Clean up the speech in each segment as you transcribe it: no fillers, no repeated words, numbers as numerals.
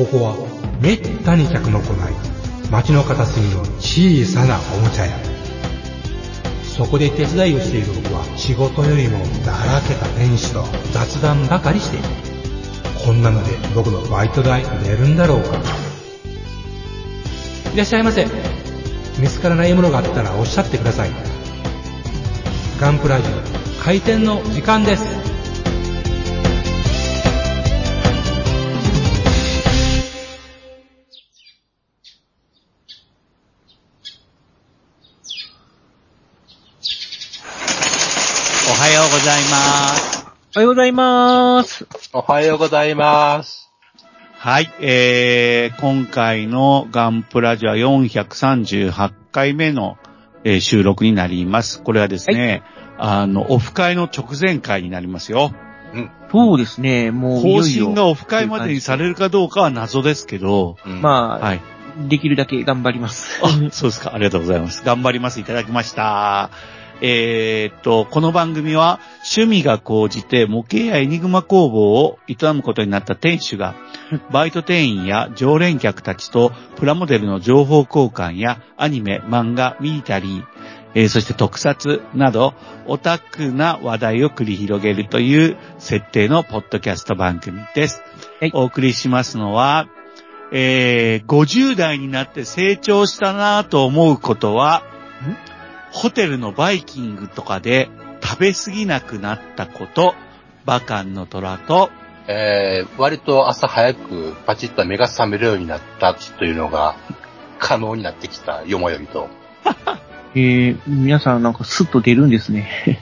ここはめったに客の来ない街の片隅の小さなおもちゃ屋。そこで手伝いをしている僕は仕事よりもだらけた店主と雑談ばかりしている。こんなので僕のバイト代出るんだろうか。いらっしゃいませ。見つからないものがあったらおっしゃってください。ガンプラジオ開店の時間です。 おはようございます。 おはようございます。 おはようございます。 はい、今回のガンプラジオは438回目の、収録になります。これはですね、はい、オフ会の直前回になりますよ。 うん。そうですね、もう更新がオフ会までにされるかどうかは謎ですけど、 まあ、はい、できるだけ頑張ります。 あ、そうですか。ありがとうございます。頑張ります。いただきました。この番組は趣味が高じて模型やエニグマ工房を営むことになった店主が、バイト店員や常連客たちとプラモデルの情報交換やアニメ、漫画、ミリタリー、そして特撮などオタクな話題を繰り広げるという設定のポッドキャスト番組です。はい、お送りしますのは、50代になって成長したなぁと思うことは、ホテルのバイキングとかで食べ過ぎなくなったこと、バカンの虎と、 割と朝早くパチッと目が覚めるようになったというのが可能になってきたよもよりと。 皆さんなんかスッと出るんですね。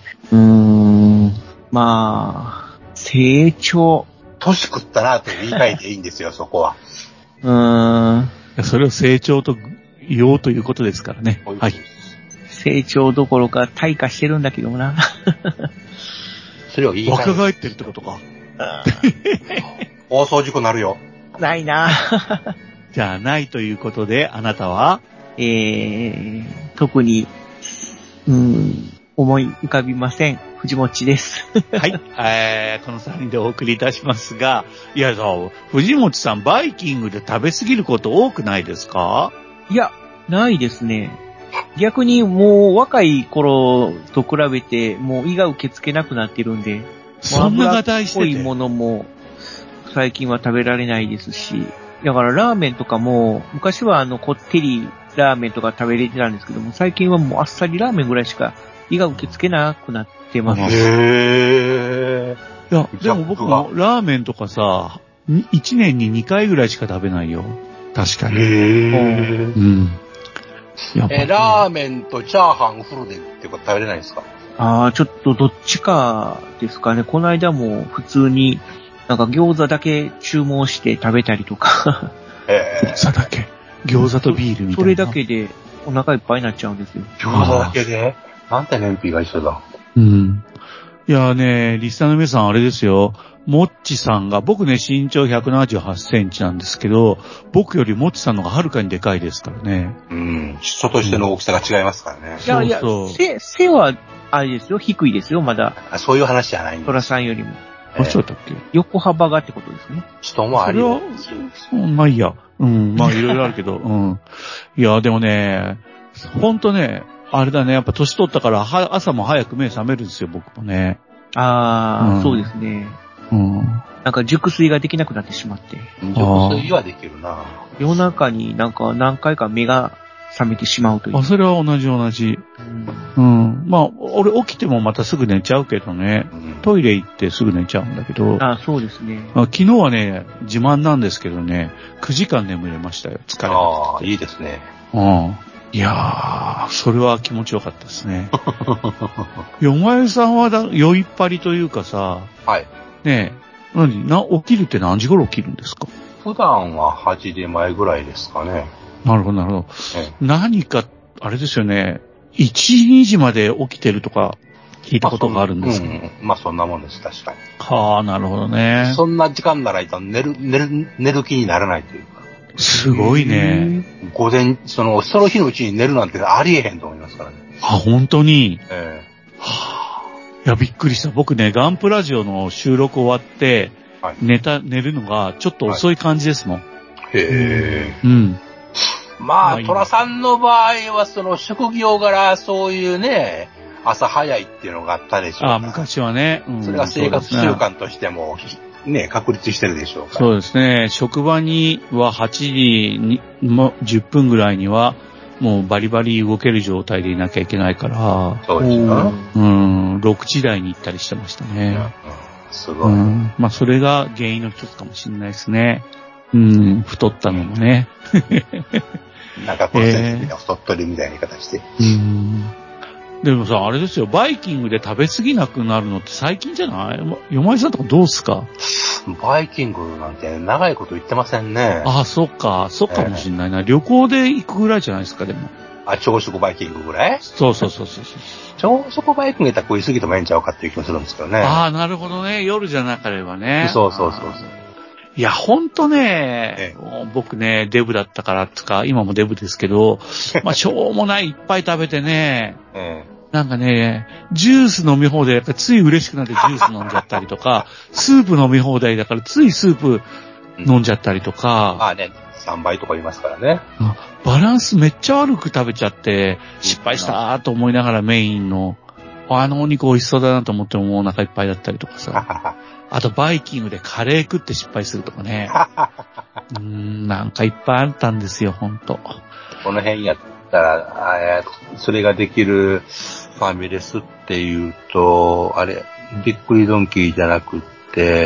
まあ、成長。 年食ったなと言い換えていいんですよ、そこは。 それを成長と言おうということですからね。はい。 成長どころか退化してるんだけどもな。 それを言い換え若返ってるってことか。 放送事故なるよ。 ないな。 じゃあないということで、あなたは特に、思い浮かびません。藤もちです。 はい。この3人でお送りいたしますが、いや、藤もちさん、バイキングで食べ過ぎること多くないですか？ いや、ないですね。逆にもう若い頃と比べてもう胃が受け付けなくなってるんで、 そんなが大してて。 油っぽいものも最近は食べられないですし、だからラーメンとかも昔はこってりラーメンとか食べれてたんですけども、最近はもうあっさりラーメンぐらいしか胃が受け付けなくなってます。 へー。いや、でも僕もラーメンとかさ、1年に2回ぐらいしか食べないよ。確かに。 ラーメンとチャーハンフルでってこと食べれないんですか？ ちょっとどっちかですかね。この間も普通になんか餃子だけ注文して食べたりとか。 餃子だけ？餃子とビールみたいな。 それだけでお腹いっぱいになっちゃうんですよ。 餃子だけで？なんて燃費が一緒だ。 いやね、リスナーの皆さんあれですよ。もっちさんが、僕ね、身長178センチなんですけど、僕よりもっちさんの方がはるかにでかいですからね。 人としての大きさが違いますからね。 いや、背は、あれですよ、低いですよ、まだ。 そういう話じゃないんです。 トラさんよりも。 そうだったっけ？ 横幅がってことですね。 人もありよ。 まあいいや。まあいろいろあるけど、いや、でもね、ほんとね、あれだね、やっぱ年取ったから、朝も早く目覚めるんですよ、僕もね。 そうですね。なんか熟睡ができなくなってしまって。 熟睡はできるな。 夜中になんか何回か目が覚めてしまうという。 それは同じ。まあ、俺起きてもまたすぐ寝ちゃうけどね。トイレ行ってすぐ寝ちゃうんだけど。 そうですね。 昨日はね、自慢なんですけどね、9時間眠れましたよ、疲れなくて。 いいですね。 いやー、それは気持ちよかったですね。お前さんは酔いっぱりというかさ、 はい。 ねえ、起きるって何時頃起きるんですか？ 普段は8時前ぐらいですかね。 なるほど。何か、あれですよね、1、2時まで起きてるとか聞いたことがあるんですけど。 まあそんなもんです、確かに。 なるほどね。 そんな時間なら寝る気にならないというか。 すごいね。 午前、その日のうちに寝るなんてありえへんと思いますからね。 本当に。いや、びっくりした。僕ね、ガンプラジオの収録終わって、寝るのがちょっと遅い感じですもん。 へうん。 まあ、虎さんの場合は、その職業柄、そういうね、朝早いっていうのがあったでしょうか。 昔はね。 それが生活習慣としても、ね、確立してるでしょうから。 そうですね。職場には8時に、10分ぐらいには、もうバリバリ動ける状態でいなきゃいけないから、 そうですか。 6時台に行ったりしてましたね。 すごい。 まあ、それが原因の一つかもしれないですね。太ったのもね。 なんかこの先生が太っとるみたいな言い方して。 でもさ、あれですよ、バイキングで食べ過ぎなくなるのって最近じゃない？よまいさんとかどうすか？ バイキングなんて長いこと言ってませんね。 あ、そっかもしんないな。旅行で行くぐらいじゃないですか、でも。 朝食バイキングぐらい？ そう。 朝食バイキングやったら食いすぎてもええんちゃうかっていう気もするんですけどね。 ああ、なるほどね。夜じゃなければね。 そう。 いや、ほんとね、僕ね、デブだったからつか、今もデブですけど、まあ、しょうもないいっぱい食べてね、なんかね、ジュース飲み放題だからつい嬉しくなってジュース飲んじゃったりとか、スープ飲み放題だからついスープ飲んじゃったりとか。 まあね、3倍とか言いますからね。 バランスめっちゃ悪く食べちゃって、失敗したと思いながらメインの、あのお肉美味しそうだなと思ってももうお腹いっぱいだったりとかさ。あとバイキングでカレー食って失敗するとかね。なんかいっぱいあったんですよ、ほんと。 この辺やったら、それができるファミレスっていうと、あれ、びっくりドンキーじゃなくって、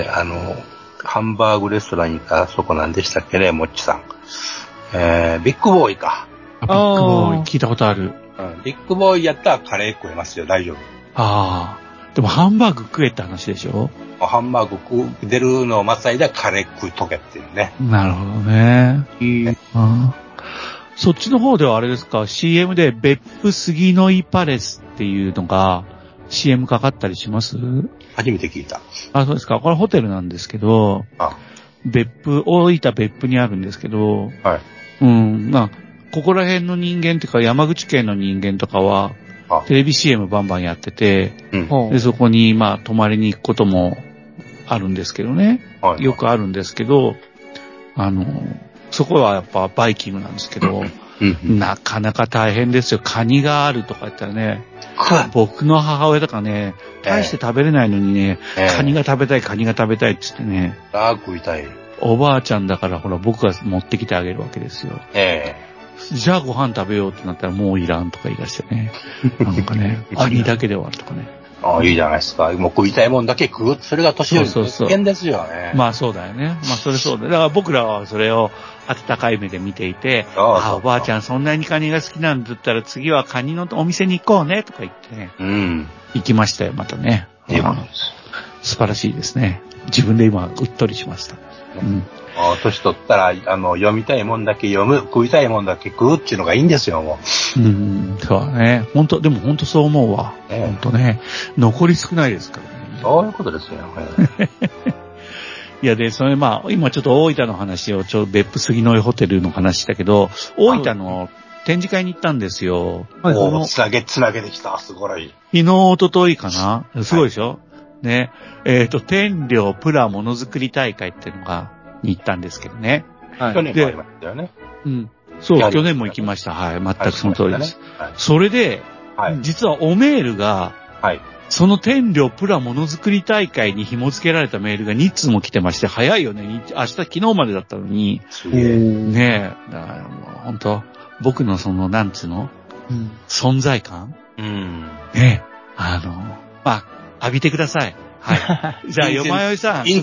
ハンバーグレストランにいたそこなんでしたっけね、もっちさん。ビッグボーイか。 ビッグボーイ聞いたことある。 ビッグボーイやったらカレー食えますよ、大丈夫。 ああ。でもハンバーグ食えって話でしょ？ ハンバーグ出るのを待つ間カレー食いとけっていうね。 なるほどね。そっちの方ではあれですか、CM で別府杉の井パレスっていうのが CM かかったりします？ 初めて聞いた。 あ、そうですか。これホテルなんですけど、大分別府にあるんですけど、まあ、ここら辺の人間っていうか山口県の人間とかは、テレビ CM バンバンやってて、でそこにまあ泊まりに行くこともあるんですけどね。よくあるんですけど、そこはやっぱバイキングなんですけど、なかなか大変ですよ。カニがあるとか言ったらね、僕の母親とかね、大して食べれないのにね、カニが食べたいって言ってね。 食いたい。 おばあちゃんだからほら僕が持ってきてあげるわけですよ。じゃあご飯食べようってなったらもういらんとか言い出してね。なんかね、カニだけで終わるとかね。 いいじゃないですか。もう食いたいもんだけ食う。それが年寄りの危険ですよね。 まあそうだよね。まあそれそうだ。だから僕らはそれを温かい目で見ていて、おばあちゃんそんなにカニが好きなんだったら次はカニのお店に行こうねとか言ってね。行きましたよ、またね。素晴らしいですね。自分で今うっとりしました。 年取ったら、読みたいもんだけ読む、食いたいもんだけ食うっていうのがいいんですよ、もう。 そうだね。でも本当そう思うわ。本当ね。残り少ないですからね。 そういうことですよ。 いや、で、それまあ、今ちょっと大分の話を、別府杉の井ホテルの話だけど、大分の展示会に行ったんですよ。 つなげてきた。すごい。 昨日、一昨日かな？すごいでしょ？ね。天領プラものづくり大会っていうのが、に行ったんですけどね。 去年もありましたよね。 そう、去年も行きました。はい、全くその通りです。それで、実はおメールが、その天領プラものづくり大会に紐付けられたメールが2通も来てまして、早いよね。昨日までだったのに。ねえ、だからもう本当僕のその、なんつうの、存在感ねえ、まあ、浴びてください。はい。じゃあ、よまよいさん。メ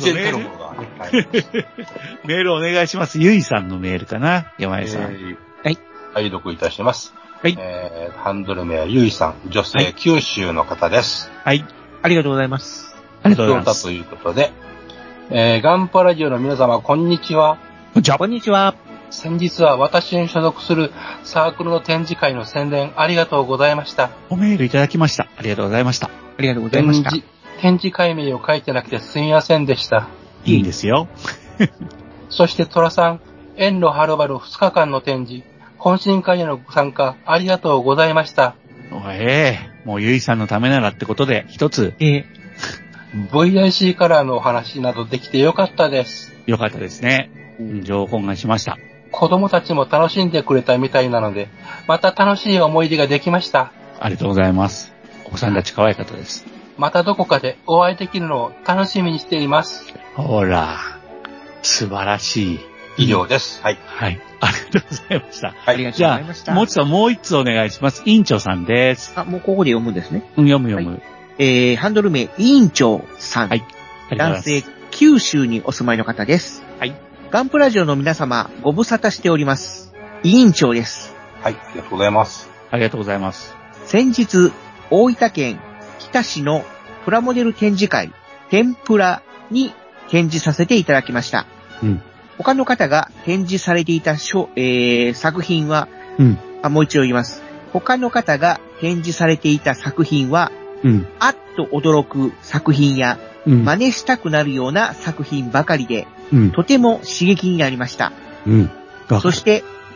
ールお願いします。ゆいさんのメールかな。よまよいさん。 はい。拝読いたします。 はい。 ハンドル名はゆいさん。女性、九州の方です。 はい。ありがとうございます。 ありがとうございます。 ということで、ガンパラジオの皆様、こんにちは。 こんにちは。 先日は私に所属するサークルの展示会の宣伝ありがとうございました。 おメールいただきました。ありがとうございました。 ありがとうございました。 展示会名を書いてなくてすみませんでした。 いいんですよ。 そしてトラさん、遠路はるばる2日間の展示、懇親会へのご参加ありがとうございました。 もうゆいさんのためならってことで、一つ。 VIC カラーのお話などできてよかったです。 よかったですね。 情報がしました。 子供たちも楽しんでくれたみたいなので、また楽しい思い出ができました。 ありがとうございます。お子さんたち可愛かったです。 またどこかでお会いできるのを楽しみにしています。 ほら、素晴らしい。 以上です。はい。 はい。ありがとうございました。 ありがとうございました。 じゃあ、もう一つもう一つお願いします。委員長さんです。 もうここで読むんですね。 読む。はハンドル名、委員長さん。 はい。 男性、九州にお住まいの方です。 はい。 ガンプラジオの皆様、ご無沙汰しております。委員長です。 はい、ありがとうございます。 ありがとうございます。 先日、大分県日田市のプラモデル展示会、天ぷらに展示させていただきました。他の方が展示されていた作品は、もう一度言います。他の方が展示されていた作品は、あっと驚く作品や、真似したくなるような作品ばかりで、とても刺激になりました。そして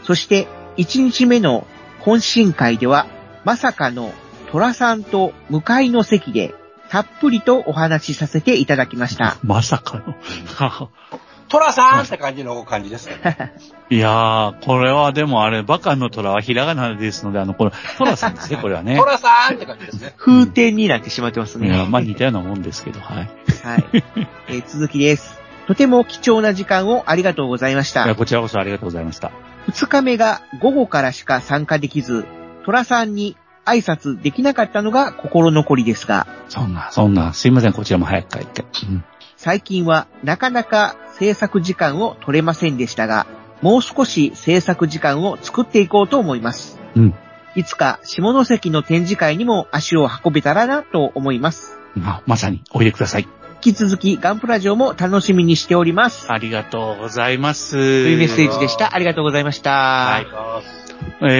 、1日目の懇親会では、まさかの虎さんと向かいの席で、たっぷりとお話しさせていただきました。 まさかの。 虎さんって感じですね。 いやー、これはでもあれ、バカの虎はひらがなですので、これ、虎さんですね、これはね。 虎さんって感じですね。 風天になってしまってますね。 いや、まあ似たようなもんですけど、はい。 はい。続きです。とても貴重な時間をありがとうございました。 いや、こちらこそありがとうございました。 2日目が午後からしか参加できず、虎さんに挨拶できなかったのが心残りですが。 そんな、すいません、こちらも早く帰って。 最近はなかなか制作時間を取れませんでしたが、もう少し制作時間を作っていこうと思います。いつか下関の展示会にも足を運べたらなと思います。 まさにおいでください。 引き続きガンプラジオも楽しみにしております。 ありがとうございます。というメッセージでした。ありがとうございました。 はい。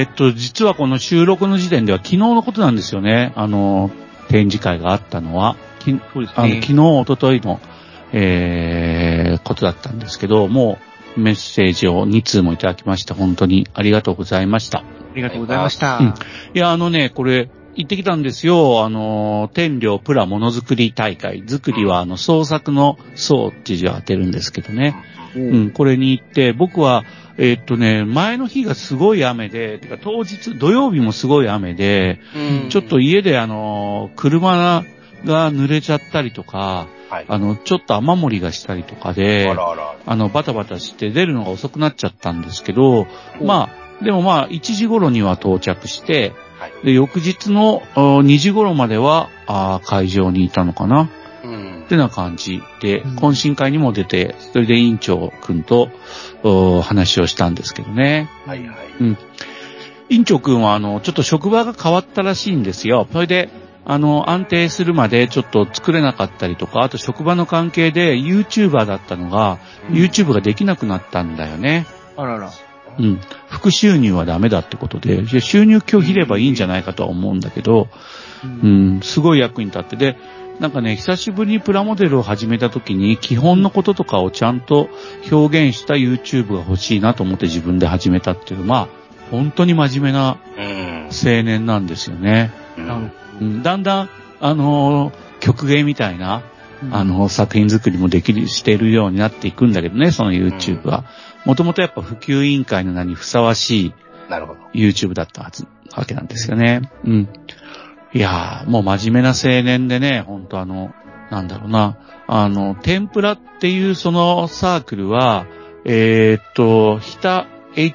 実はこの収録の時点では昨日のことなんですよね。展示会があったのは。昨日、一昨日の、ことだったんですけど、もうメッセージを2通もいただきました。本当にありがとうございました。 ありがとうございました。 いや、これ、行ってきたんですよ。天領プラものづくり大会。作りは創作の創っていう字を当てるんですけどね。これに行って、僕は、前の日がすごい雨で、当日、土曜日もすごい雨で、ちょっと家で車が濡れちゃったりとか、ちょっと雨漏りがしたりとかで、バタバタして出るのが遅くなっちゃったんですけど、でも1時頃には到着して、で翌日の2時頃までは会場にいたのかな。ってな感じで、懇親会にも出て、それで委員長くんと話をしたんですけどね。委員長くんはちょっと職場が変わったらしいんですよ。それで、安定するまでちょっと作れなかったりとか、あと職場の関係で YouTuber だったのが、YouTube ができなくなったんだよね。 あらら。 副収入はダメだってことで、収入拒否ればいいんじゃないかとは思うんだけど、すごい役に立って、で、なんかね、久しぶりにプラモデルを始めた時に基本のこととかをちゃんと表現した YouTube が欲しいなと思って自分で始めたっていう、本当に真面目な青年なんですよね。だんだん、曲芸みたいな、作品作りもしているようになっていくんだけどね、その YouTube は。もともとやっぱ普及委員会の名にふさわしい YouTube だったわけなんですよね。いやー、もう真面目な青年でね、ほんとなんだろうな、天ぷらっていうそのサークルは、日田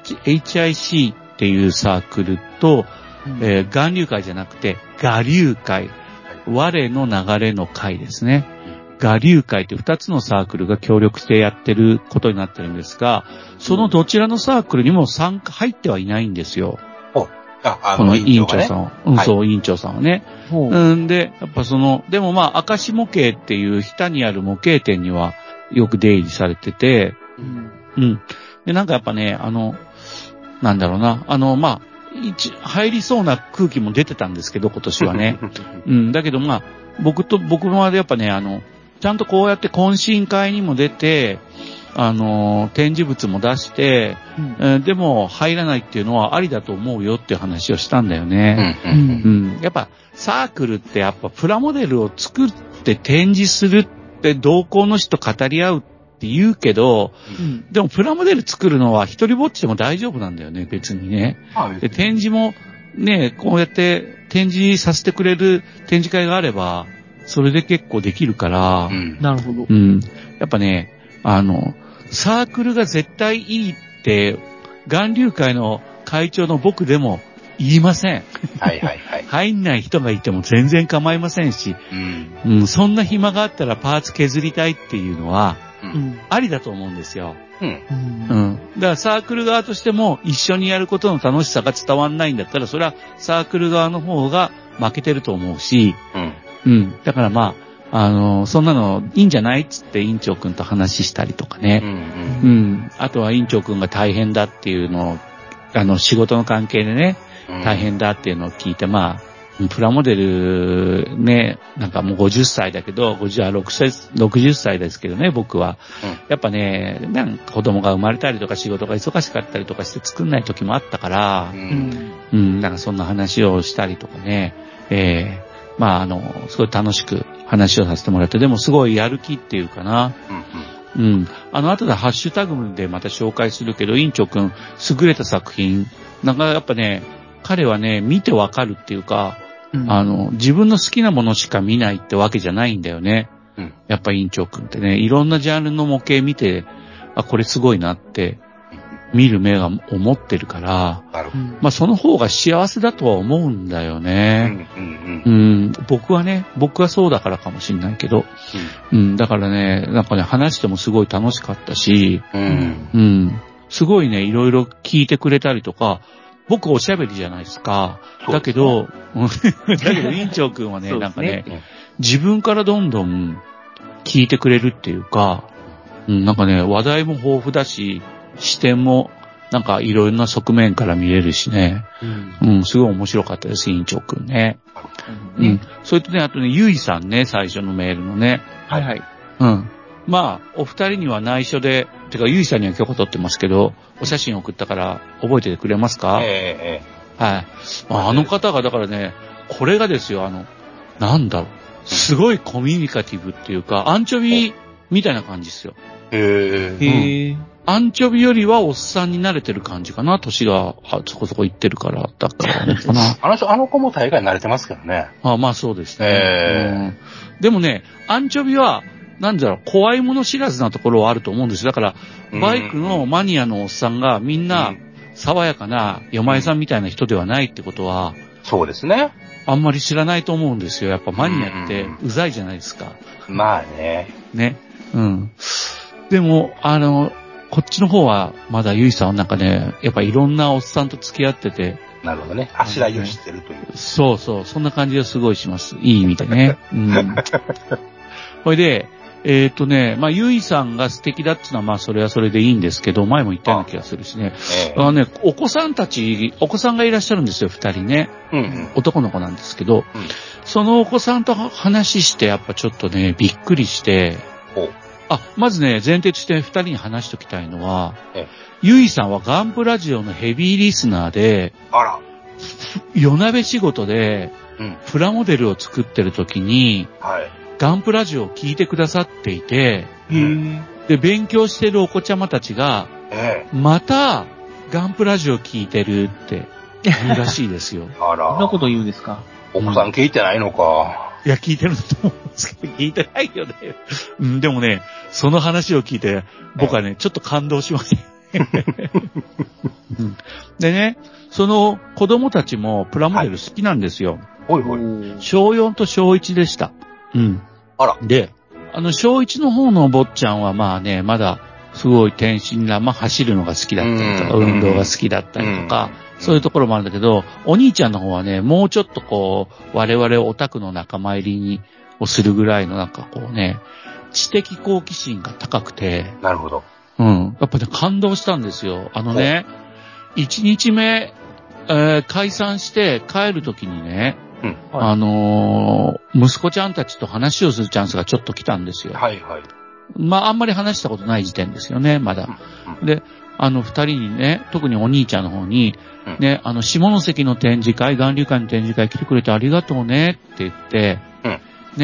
HIC っていうサークルと、巌流会じゃなくて、我流会。我の流れの会ですね。我流会って2つのサークルが協力してやってることになってるんですが、そのどちらのサークルにも入ってはいないんですよ。この委員長さんは。そう、委員長さんはね。で、やっぱでも明石模型っていう日田にある模型店にはよく出入りされてて、で、なんかやっぱね、なんだろうな、入りそうな空気も出てたんですけど、今年はね。だけど僕はやっぱね、ちゃんとこうやって懇親会にも出て、展示物も出して、でも入らないっていうのはありだと思うよっていう話をしたんだよね。やっぱサークルってやっぱプラモデルを作って展示するって同行の人と語り合うっって言うけど、 うん。 でもプラモデル作るのは一人ぼっちでも大丈夫なんだよね、別にね。で、展示もね、こうやって展示させてくれる展示会があれば、それで結構できるから、 なるほど。 うん。やっぱね、サークルが絶対いいって、岩流会の会長の僕でも言いません。 はいはいはい。 入んない人がいても全然構いませんし、そんな暇があったらパーツ削りたいっていうのは、ありだと思うんですよ。だからサークル側としても一緒にやることの楽しさが伝わんないんだったら、それはサークル側の方が負けてると思うし、だからまあ、そんなのいいんじゃないっつって委員長くんと話したりとかね。あとは委員長くんが大変だっていうのを、仕事の関係でね、大変だっていうのを聞いて、まあ、プラモデルね、なんかもう50歳だけど、60歳ですけどね、僕は。やっぱね、なんか子供が生まれたりとか仕事が忙しかったりとかして作んない時もあったから、なんかそんな話をしたりとかね、まあすごい楽しく話をさせてもらって、でもすごいやる気っていうかな。後でハッシュタグでまた紹介するけど、委員長くん、優れた作品、なんかやっぱね、彼はね、見てわかるっていうか、自分の好きなものしか見ないってわけじゃないんだよね。やっぱ委員長くんってね、いろんなジャンルの模型見て、あ、これすごいなって、見る目が思ってるから、まあその方が幸せだとは思うんだよね。僕はそうだからかもしれないけど、だからね、なんかね、話してもすごい楽しかったし、すごいね、いろいろ聞いてくれたりとか、僕おしゃべりじゃないですか。だけど、委員長くんはね、なんかね、自分からどんどん聞いてくれるっていうか、なんかね、話題も豊富だし、視点もなんかいろんな側面から見れるしね、すごい面白かったです、委員長くんね。それとね、あとね、ゆいさんね、最初のメールのね。まあ、お二人には内緒で、てか、ゆいさんには許可取ってますけど、お写真送ったから覚えててくれますか？はい。あの方が、だからね、これがですよ、なんだろう、すごいコミュニカティブっていうか、アンチョビみたいな感じですよ。アンチョビよりはおっさんに慣れてる感じかな、年がそこそこ行ってるから、だからね、かな。 あの子も大概慣れてますけどね。 まあそうですね。でもね、アンチョビは、なんだろう、怖いもの知らずなところはあると思うんですよ。だから、バイクのマニアのおっさんがみんな、爽やかな、よまえさんみたいな人ではないってことは、 そうですね。 あんまり知らないと思うんですよ。やっぱマニアってうざいじゃないですか。 まあね。 ね。でも、こっちの方は、まだゆいさんはなんかね、やっぱいろんなおっさんと付き合ってて。 なるほどね。あしらいを知ってるという。 そうそう、そんな感じがすごいします。いい意味でね。これで、まあ、ゆいさんが素敵だっていうのは、まあ、それはそれでいいんですけど、前も言ったような気がするしね。お子さんがいらっしゃるんですよ、二人ね。男の子なんですけど、そのお子さんと話して、やっぱちょっとね、びっくりして、まずね、前提として二人に話しておきたいのは、ゆいさんはガンプラジオのヘビーリスナーで、夜鍋仕事で、プラモデルを作ってる時に、ガンプラジオを聞いてくださっていて、で、勉強してるお子ちゃまたちが、また、ガンプラジオ聞いてるって言うらしいですよ。 そんなこと言うんですか？ お子さん聞いてないのか。 いや、聞いてると思うんですけど、聞いてないよね。でもね、その話を聞いて、僕はね、ちょっと感動しました。でね、その子供たちもプラモデル好きなんですよ。小4と小1でした。で、小1の方の坊ちゃんはまあね、まだすごい天真な、まあ走るのが好きだったりとか、運動が好きだったりとか、そういうところもあるんだけど、お兄ちゃんの方はね、もうちょっとこう、我々オタクの仲間入りをするぐらいのなんかこうね、知的好奇心が高くて。 なるほど。 やっぱね、感動したんですよ。1日目、解散して帰るときにね、息子ちゃんたちと話をするチャンスがちょっと来たんですよ。まあ、あんまり話したことない時点ですよね、まだ。で、二人にね、特にお兄ちゃんの方に、ね、下関の展示会、岩流会の展示会来てくれてありがとうねって言って、ね、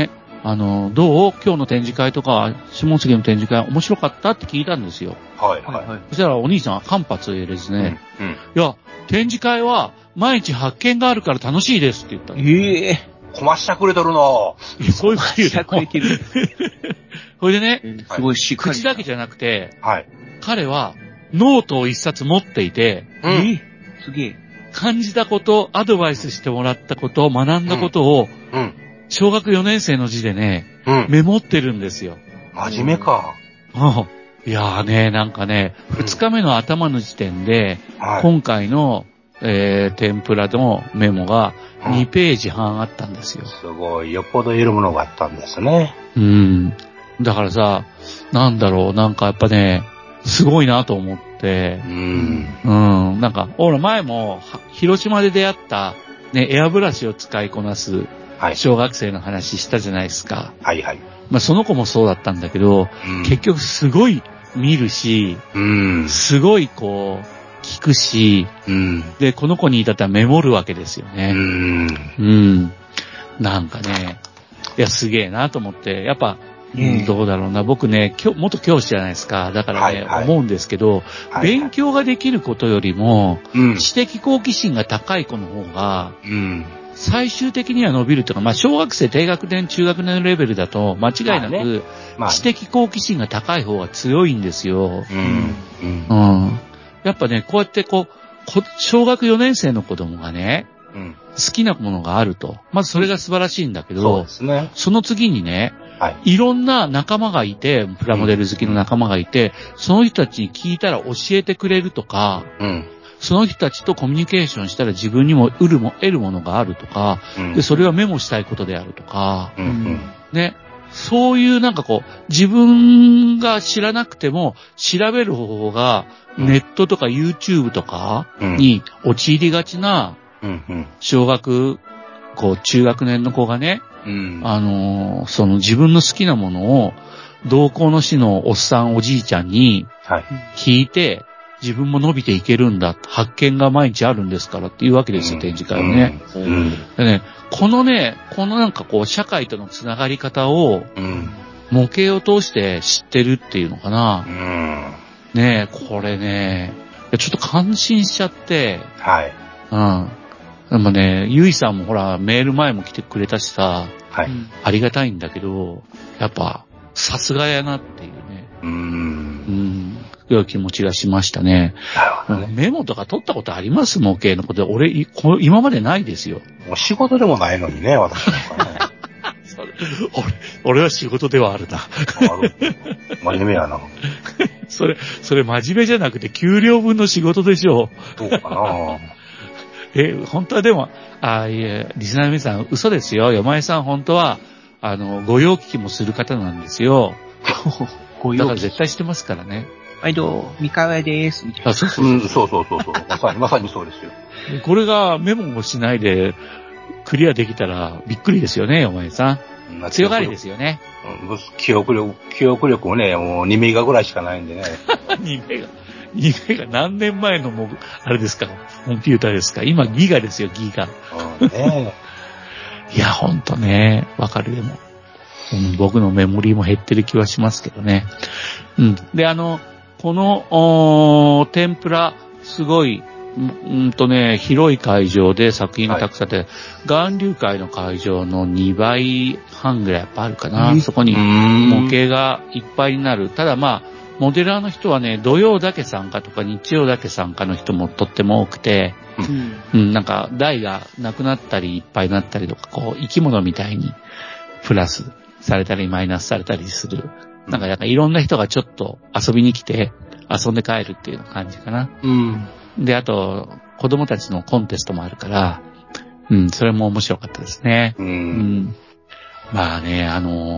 どう今日の展示会とか、下杉の展示会面白かったって聞いたんですよ。 はい、 はいははいそしたらお兄さんは間髪入れずい。 ね、 うん。 いや、展示会は毎日発見があるから楽しいですって言ったの。 ええこましゃくれとるの。 いやそういうこと言うしゃくれてる。 それでね、 すごいしっかり。 口だけじゃなくて、 はい。 彼はノートを一冊持っていて、 うん。 すげえ。 感じたこと、アドバイスしてもらったこと、学んだことを、 うん。 小学4年生の字でね、 うん。 メモってるんですよ。 真面目か。 いやーね、なんかね、 うん 2日目の頭の時点で、 はい。 今回の、天ぷらのメモがうん 2ページ半あったんですよ。 すごい、よっぽどいるものがあったんですね。 うん。だからさ、なんだろう、なんかやっぱね、すごいなと思ってう、ん。 うん。なんか、俺前も、広島で出会った、ね、エアブラシを使いこなすはい。 小学生の話したじゃないですか。 はいはい。 まあその子もそうだったんだけど、 うん結局すごい見るし、 うん。 すごいこう、聞くし、 うん。 で、この子に至ってはメモるわけですようね。 ん。 うん。なんかね、いや、すげえなと思って、やっぱ、どうだろうな。僕ね、元教師じゃないですか。だからね、 はいはい思うんですけど、 はい勉強ができることよりも、 うん。 知的好奇心が高い子の方が、 うん。 最終的には伸びるというか、まあ、小学生、低学年、中学年のレベルだと、間違いなまあく、 まあ、 知的好奇心が高い方が強いんですよ。 うん。うん。 うん。やっぱね、こうやって小学4年生の子供がね、 うん。 好きなものがあると。まずそれが素晴らしいんだけそうどで、すね。 その次にね、 はい。 いろんな仲間がいて、プラモデル好きの仲間がいて、その人たちに聞いたら教えてくれるとか、 うん。 その人たちとコミュニケーションしたら自分にも得るものがあるとか、 うん。 で、それはメモしたいことであるとか、 うん。うん。 ね、そういうなんか自分が知らなくても調べる方法がネットとか YouTube とかに陥りがちなうん。うん。 小学、中学年の子がね、 うん。 その自分の好きなものを同校の市のおっさんおじいちゃんにはい。 聞いて、自分も伸びていけるんだ、発見が毎日あるんですからっていうわけですよ、展示会はね。 うん。 でね、このなんか社会とのつながり方をうん。 模型を通して知ってるっていうのかなう。ん。 ねえ、これね、ちょっと感心しちゃって、 はい。 うん。でもね、ゆいさんもほら、メール前も来てくれたしさ、 はい。 ありがたいんだけど、やっぱ、さすがやなっていうね。いう気持ちがしましたね。 なるほどね。 メモとか取ったことあります模型のことで。俺、今までないですよ。 もう仕事でもないのにね、私なんかね。 俺は仕事ではあるな。 真面目やな。 それ真面目じゃなくて給料分の仕事でしょう。 どうかな本当はでも、いえ、リスナーの皆さん嘘ですよ。よまえさん本当は、御用聞きもする方なんですよ。だから絶対してますからね。 はい、どう三河屋でーす。 あ、そうそう。 うん、そう。まさにそうですよ。 これがメモもしないでクリアできたらびっくりですよね、お前さん。強がりですよね。 記憶力もね、もう2メガぐらいしかないんでね。 2メガ何年前のあれですか、コンピューターですか。今ギガですよ、ギガ。 ね、 いや、ほんとね、わかるでも。僕のメモリーも減ってる気はしますけどね。で、この、天ぷら、すごい、広い会場で作品がたくさんあって、巌流会の会場の2倍半ぐらいやっぱあるかな。そこに模型がいっぱいになる。ただまあ、モデラーの人はね、土曜だけ参加とか日曜だけ参加の人もとっても多くて、なんか台がなくなったりいっぱいになったりとか、生き物みたいにプラスされたりマイナスされたりする。なんかいろんな人がちょっと遊びに来て遊んで帰るっていう感じかな。で、あと、子供たちのコンテストもあるから、それも面白かったですね。まあね、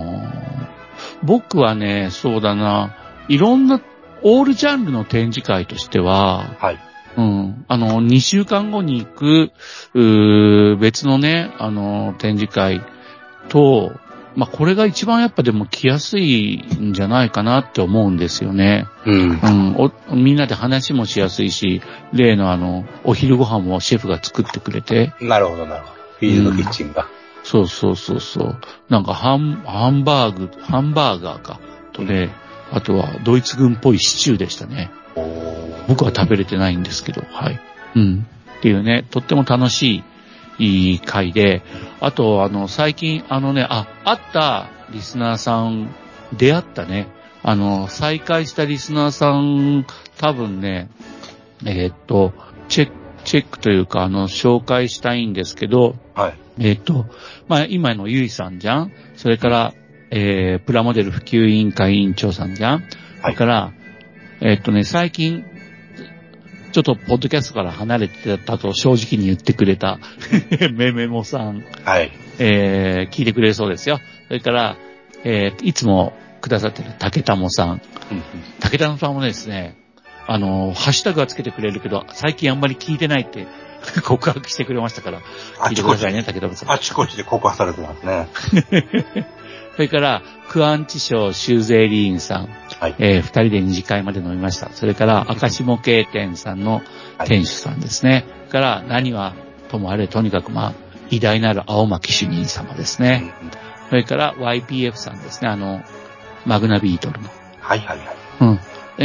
僕はね、そうだな、いろんな、オールジャンルの展示会としては、2週間後に行く、別のね、展示会と、まあ、これが一番やっぱでも来やすいんじゃないかなって思うんですよね。みんなで話もしやすいし、例のお昼ご飯もシェフが作ってくれて。 なるほど。フィールドキッチンが。 そうそうそうそう。なんかハンバーガーか。とね、あとはドイツ軍っぽいシチューでしたね。僕は食べれてないんですけど、はい。うん。っていうね、とっても楽しい回で、あと、最近、会ったリスナーさん、出会ったね、再会したリスナーさん、多分ね、チェックというか、紹介したいんですけど、 はい。 今のゆいさんじゃん？それから、プラモデル普及委員会委員長さんじゃん？それから、最近、ちょっとポッドキャストから離れてたと正直に言ってくれた、めめもさん。 はい。 聞いてくれるそうですよ。それから、いつもくださってる竹田もさん。竹田さんもですね、ハッシュタグはつけてくれるけど、最近あんまり聞いてないって告白してくれましたから、聞いてくださいね、竹田さん。 あちこちで告白されてますね。 それから、クアンチ賞シューゼリーンさん。 はい。 二人で二次会まで飲みました。それから、赤下系店さんの店主さんですね。それから、何はともあれ、とにかく偉大なる青巻主任様ですね。それから、YPF さんですね。マグナビートルの。 はいはいはい。 うん。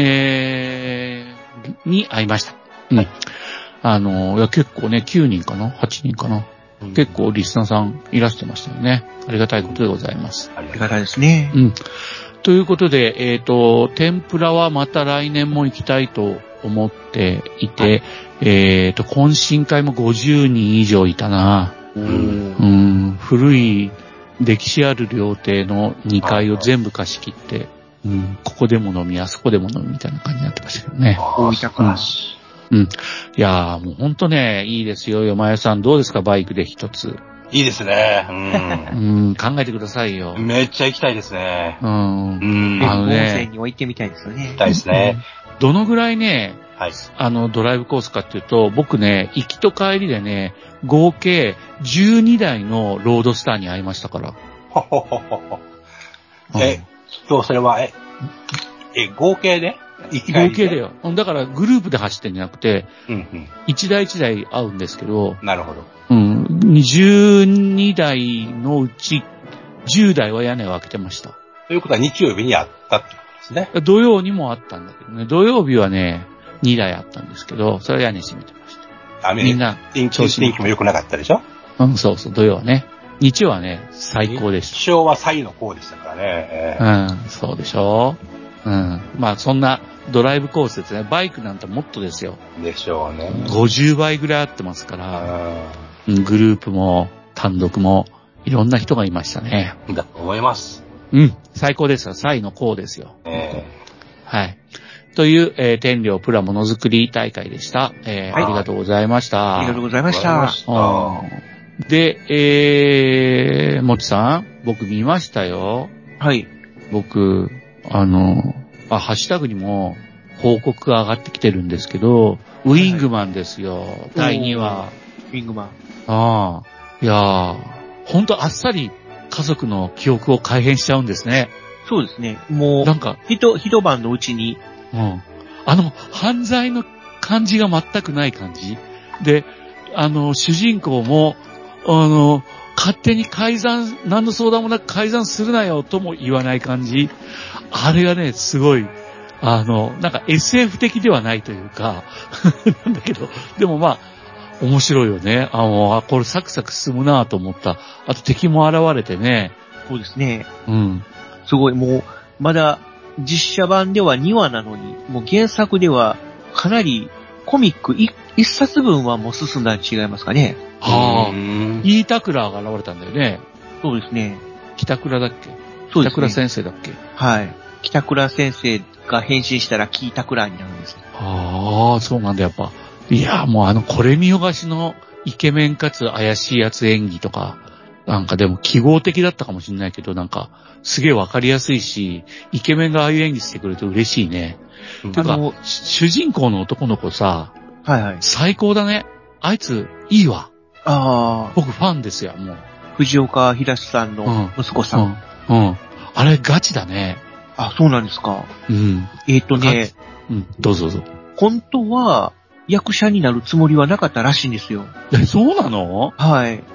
に会いました。うん。いや、結構ね、9人かな ?8 人かな、結構リスナーさんいらしてましたよね。ありがたいことでございます。 ありがたいですね。 うん。ということで、天ぷらはまた来年も行きたいと思っていて、懇親会も50人以上いたな。古い歴史ある料亭の2階を全部貸し切って、ここでも飲み、あそこでも飲みみたいな感じになってましたけどね。 大分からし。 いやーもうほんとね、いいですよ。よまよさんどうですか、バイクで一つ。 いいですね。 考えてくださいよ。 めっちゃ行きたいですね。 温泉には行ってみたいですよね。 行きたいですね。 どのぐらいね、 はい。 ドライブコースかっていうと、僕ね、行きと帰りでね、合計12台のロードスターに会いましたから。 それは、合計で合計だよ。だからグループで走ってんじゃなくて、1台1台会うんですけど、 なるほど。 12台のうち10台は屋根を開けてました。 ということは日曜日にあったってことですね。 土曜にもあったんだけどね。土曜日はね、2台あったんですけど、それは屋根閉めてました。みんな、 天気も良くなかったでしょ？ そうそう、土曜はね。日曜はね、最高でした。 日曜はサイの方でしたからね。 そうでしょ？そんなドライブコースですね。バイクなんてもっとですよ。 でしょうね。 50倍ぐらいあってますから、グループも単独もいろんな人がいましたね。 だと思います。 最高ですよ。サイの高ですよ。はい。という、天領プラものづくり大会でした。ありがとうございました。 ありがとうございました。 で、もちさん、僕見ましたよ。 はい。 僕、ハッシュタグにも報告が上がってきてるんですけど、ウィングマンですよ。第2話。 ウィングマン。 いやー、ほんとあっさり家族の記憶を改変しちゃうんですね。 そうですね。もう、 なんか、 一晩のうちに。 犯罪の感じが全くない感じ。で、主人公も、勝手に改ざん、何の相談もなく改ざんするなよとも言わない感じ。あれがね、すごい、なんか SF 的ではないというか、なんだけど、でも面白いよね。これサクサク進むなぁと思った。あと敵も現れてね。 そうですね。すごい、もう、まだ、実写版では2話なのに、もう原作では、かなり、コミック1冊分はもう進んだに違いますかね。 イータクラーが現れたんだよね。 そうですね。 北倉だっけ？ そうですね。 北倉先生だっけ？ はい。北倉先生が変身したらキータクラーになるんです。 そうなんだ、やっぱ。いや、もうこれ見よがしのイケメンかつ怪しいやつ演技とか、なんかでも記号的だったかもしれないけど、なんか、すげえわかりやすいし、イケメンがああいう演技してくれると嬉しいね。てか、主人公の男の子さ、最高だね。あいつ、いいわ。僕ファンですよ、もう。 藤岡弘さんの息子さん。 あれガチだね。 そうなんですか。 どうぞどうぞ。 本当は、役者になるつもりはなかったらしいんですよ。 そうなの？ はい。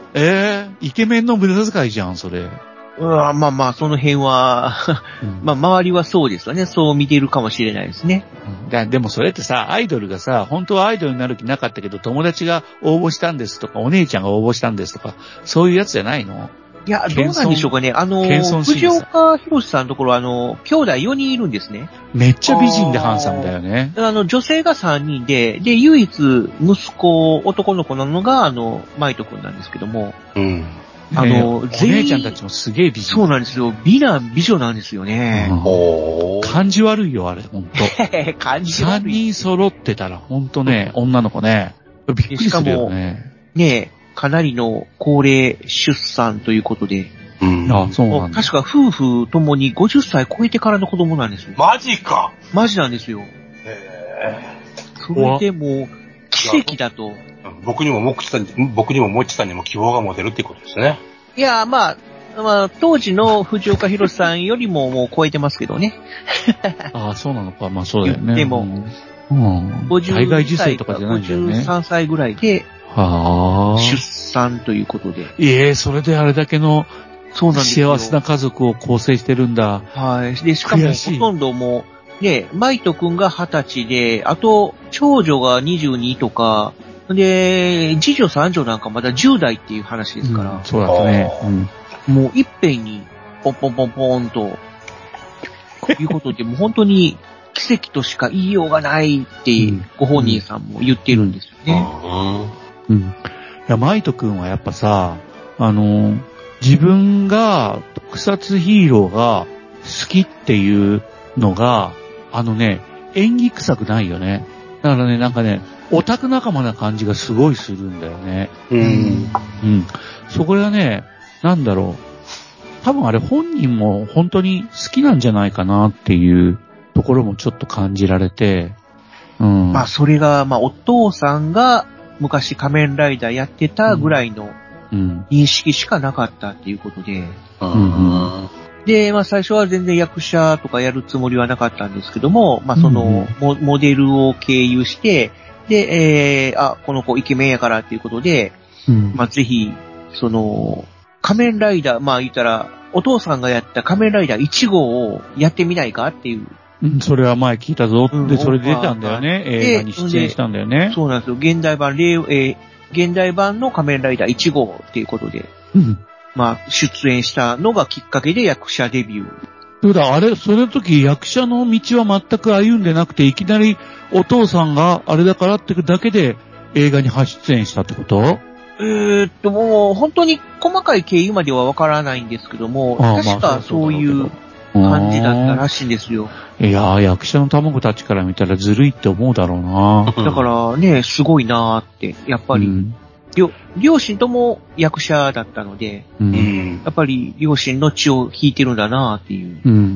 イケメンの無駄遣いじゃん、それ。 まあ、その辺は、まあ、周りはそうですよね。そう見てるかもしれないですね。 でもそれってさ、アイドルがさ、本当はアイドルになる気なかったけど、友達が応募したんですとか、お姉ちゃんが応募したんですとか、そういうやつじゃないの？ いや、どうなんでしょうかね。藤岡弘さんのところは、兄弟4人いるんですね。 めっちゃ美人でハンサムだよね。 女性が3人で、唯一息子、男の子なのが、マイト君なんですけども。 うん。 お姉ちゃんたちもすげえ美人。 そうなんですよ。美女なんですよね。 感じ悪いよ、あれ、ほんと。 感じ悪い。 3人揃ってたら、ほんとね、女の子ね。びっくりするよね。 ねえ、かなりの高齢出産ということで。 そうなんだ。 確か夫婦ともに50歳超えてからの子供なんですよ。 マジか。 マジなんですよ。それでも、奇跡だと。 僕にももっちさんにも希望が持てるっていうことですね。 いや、まあ、当時の藤岡弘さんよりももう超えてますけどね。 そうなのか。まあそうだよね。 でも、 体外受精とかじゃないんだよね。 53歳ぐらいで、出産ということで。それであれだけの幸せな家族を構成してるんだ。 はい。で、しかもほとんどもう、ね、マイト君が20歳で、あと、長女が22とか、で、次女三女なんかまだ10代っていう話ですから。 そうだね。 もういっぺんに、ポンポンポンポンと、いうことで、もう本当に奇跡としか言いようがないって、ご本人さんも言ってるんですよね。 いや、マイト君はやっぱさ、自分が特撮ヒーローが好きっていうのが、演技臭くないよね。だからね、なんかね、オタク仲間な感じがすごいするんだよね。そこがね、なんだろう。多分あれ本人も本当に好きなんじゃないかなっていうところもちょっと感じられて。 まあそれが、まあお父さんが昔仮面ライダーやってたぐらいの認識しかなかったっていうことで。で、まあ最初は全然役者とかやるつもりはなかったんですけども、まあそのモデルを経由して、で、この子イケメンやからっていうことで、まあぜひ、仮面ライダー、まあ言ったら、お父さんがやった仮面ライダー1号をやってみないかっていう。 それは前聞いたぞ。で、それで出たんだよね。映画に出演したんだよね。 そうなんですよ。現代版の仮面ライダー1号っていうことで、まあ出演したのがきっかけで役者デビュー。 そうだ、その時役者の道は全く歩んでなくて、いきなりお父さんがあれだからってだけで映画に出演したってこと？ もう本当に細かい経緯まではわからないんですけども、確かそういう感じだったらしいんですよ。 いやー、役者の卵たちから見たらずるいって思うだろうな。 だからね、すごいなーって、やっぱり、両親とも役者だったので、やっぱり両親の血を引いてるんだなーっていう。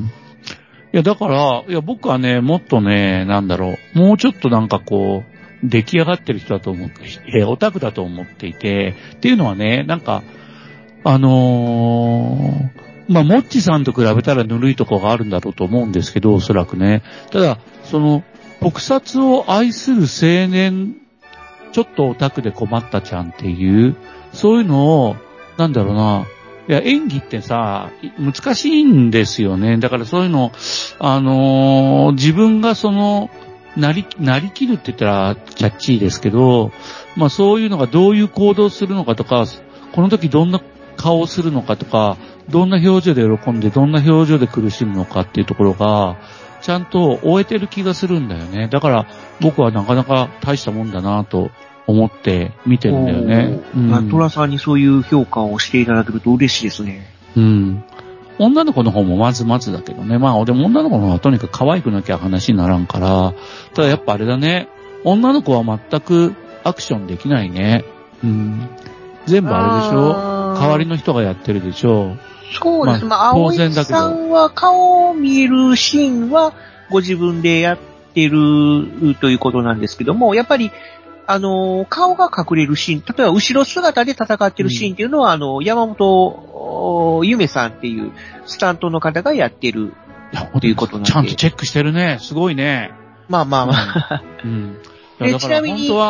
いや、だから、僕はね、もっとね、なんだろう、もうちょっとなんかこう、出来上がってる人だと思って、オタクだと思っていて、っていうのはね、なんか、まあ、モッチさんと比べたらぬるいとこがあるんだろうと思うんですけど、おそらくね。ただ、特撮を愛する青年、ちょっとオタクで困ったちゃんっていう、そういうのを、なんだろうな、いや、演技ってさ、難しいんですよね。だからそういうの、自分がなりきるって言ったらキャッチーですけど、まあそういうのがどういう行動するのかとか、この時どんな顔をするのかとか、どんな表情で喜んで、どんな表情で苦しむのかっていうところが、ちゃんと終えてる気がするんだよね。だから僕はなかなか大したもんだなと思って見てるんだよね。 トラさんにそういう評価をしていただけると嬉しいですね。 女の子の方もまずまずだけどね。まあ、でも女の子の方はとにかく可愛くなきゃ話にならんから。ただやっぱあれだね。女の子は全くアクションできないね。全部あれでしょ？代わりの人がやってるでしょ？ そうです。まあ、青井さんは顔を見えるシーンはご自分でやってるということなんですけども、やっぱり、顔が隠れるシーン、例えば後ろ姿で戦ってるシーンっていうのは、山本ゆめさんっていうスタントの方がやってるということなんで。 ちゃんとチェックしてるね。すごいね。 まあ。 だから本当は、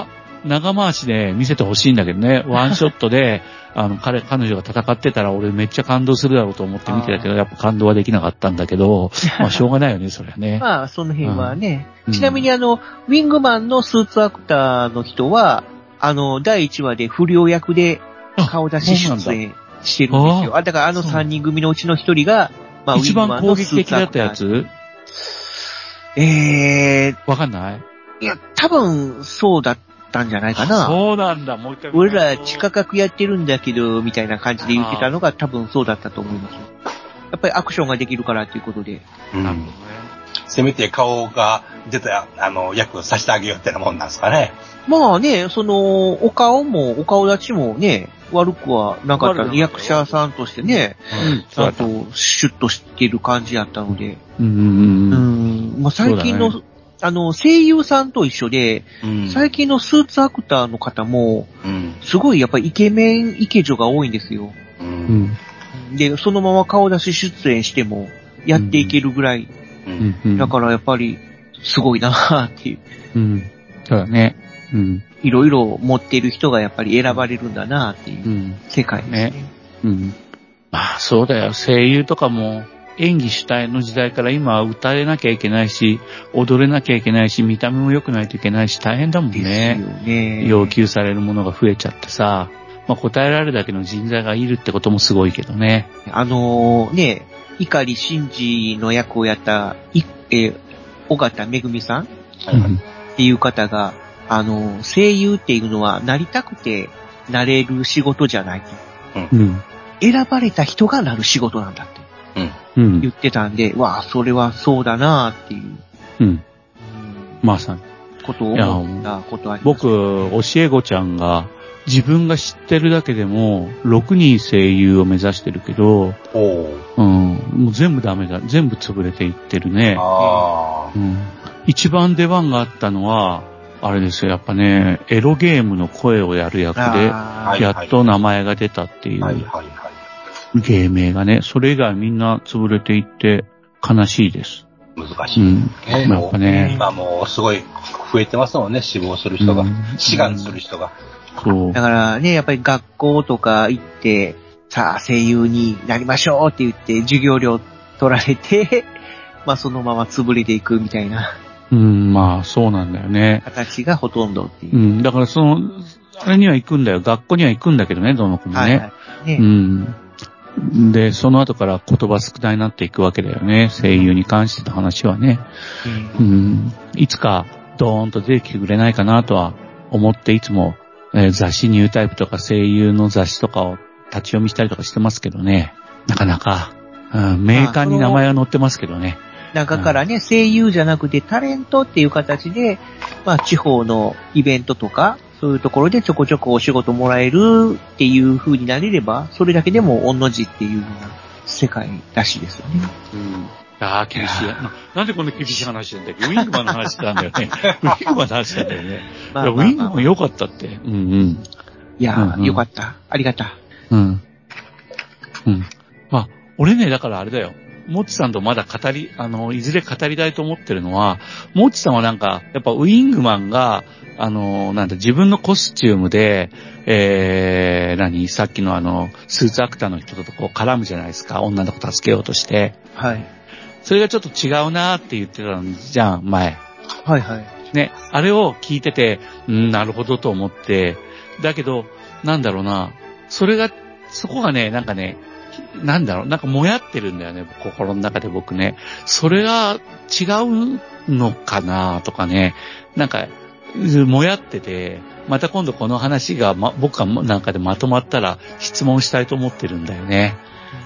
長回しで見せてほしいんだけどね。ワンショットで、彼女が戦ってたら俺めっちゃ感動するだろうと思って見てたけど、やっぱ感動はできなかったんだけど、まあしょうがないよね、それはね。 まあ、その辺はね。 うんちなみにウィングマンのスーツアクターの人は、第1話で不良役で顔出し出演してるんですよ。だから3人組のうちの1人が、まあ、 一番攻撃的だったやつわかんない？ いや、多分、そうだったんじゃないかな。 そうなんだ、もう一回。 俺ら地下格やってるんだけど、みたいな感じで言ってたのが多分そうだったと思います。やっぱりアクションができるからということで。 うん。せめて顔が出た、役させてあげようってなもんなんですかね。 まあね、お顔立ちもね、悪くはなかった。役者さんとしてね、ちゃんとシュッとしてる感じやったので。まあ最近の、声優さんと一緒で、最近のスーツアクターの方も、すごいやっぱりイケメン、イケ女が多いんですよ。で、そのまま顔出し出演しても、やっていけるぐらい。だからやっぱり、すごいなぁっていう。 そうだね。 いろいろ持っている人がやっぱり選ばれるんだなぁっていう世界ですね。 まあそうだよ。声優とかも演技主体の時代から今は歌えなきゃいけないし、踊れなきゃいけないし、見た目も良くないといけないし、大変だもんね。ですよね。要求されるものが増えちゃってさ。まあ答えられるだけの人材がいるってこともすごいけどね。 ね、碇シンジの役をやった、尾形めぐみさんっていう方が、声優っていうのはなりたくてなれる仕事じゃないと。選ばれた人がなる仕事なんだって言ってたんで、わあ、それはそうだなっていう。 まさに。 ことを思ったことあります。 僕、教え子ちゃんが自分が知ってるだけでも6人声優を目指してるけど、もう全部ダメだ。全部潰れていってるね。一番出番があったのは、あれですよ、やっぱね、エロゲームの声をやる役で、やっと名前が出たっていう、芸名がね、それ以外みんな潰れていって悲しいです。 難しい。 やっぱね、 今もうすごい増えてますもんね、死亡する人が。志願する人が。 そう。だからね、やっぱり学校とか行って、さあ声優になりましょうって言って授業料取られて、まあそのまま潰れていくみたいな。 まあそうなんだよね。 形がほとんどっていう。 だからあれには行くんだよ。学校には行くんだけどね、どの子もね。で、その後から言葉少ないなっていくわけだよね。声優に関しての話はね。いつかドーンと出てきてくれないかなとは思っていつも、雑誌ニュータイプとか声優の雑誌とかを立ち読みしたりとかしてますけどね。なかなか、メーカーに名前は載ってますけどね。 中からね、声優じゃなくてタレントっていう形で、まあ地方のイベントとか、そういうところでちょこちょこお仕事もらえるっていう風になれれば、それだけでも御の字っていうような世界らしいですよね。 厳しい。なんでこんな厳しい話なんだっけ？ウィングマンの話なんだよね。ウィングマンの話なんだよね。ウィングマン良かったって。いや、良かった。ありがた。 まあ、俺ね、だからあれだよ。モッチさんとまだいずれ語りたいと思ってるのは、モッチさんはなんか、やっぱウィングマンが、自分のコスチュームで、さっきのスーツアクターの人とこう絡むじゃないですか。女の子助けようとして。それがちょっと違うなーって言ってたんじゃん、前。ね、あれを聞いてて、なるほどと思って、だけど、なんだろうな、そこがね、なんかね、なんだろう、なんかもやってるんだよね、心の中で僕ね。それが違うのかなとかね、なんか、もやってて、また今度この話が、僕がなんかでまとまったら質問したいと思ってるんだよね。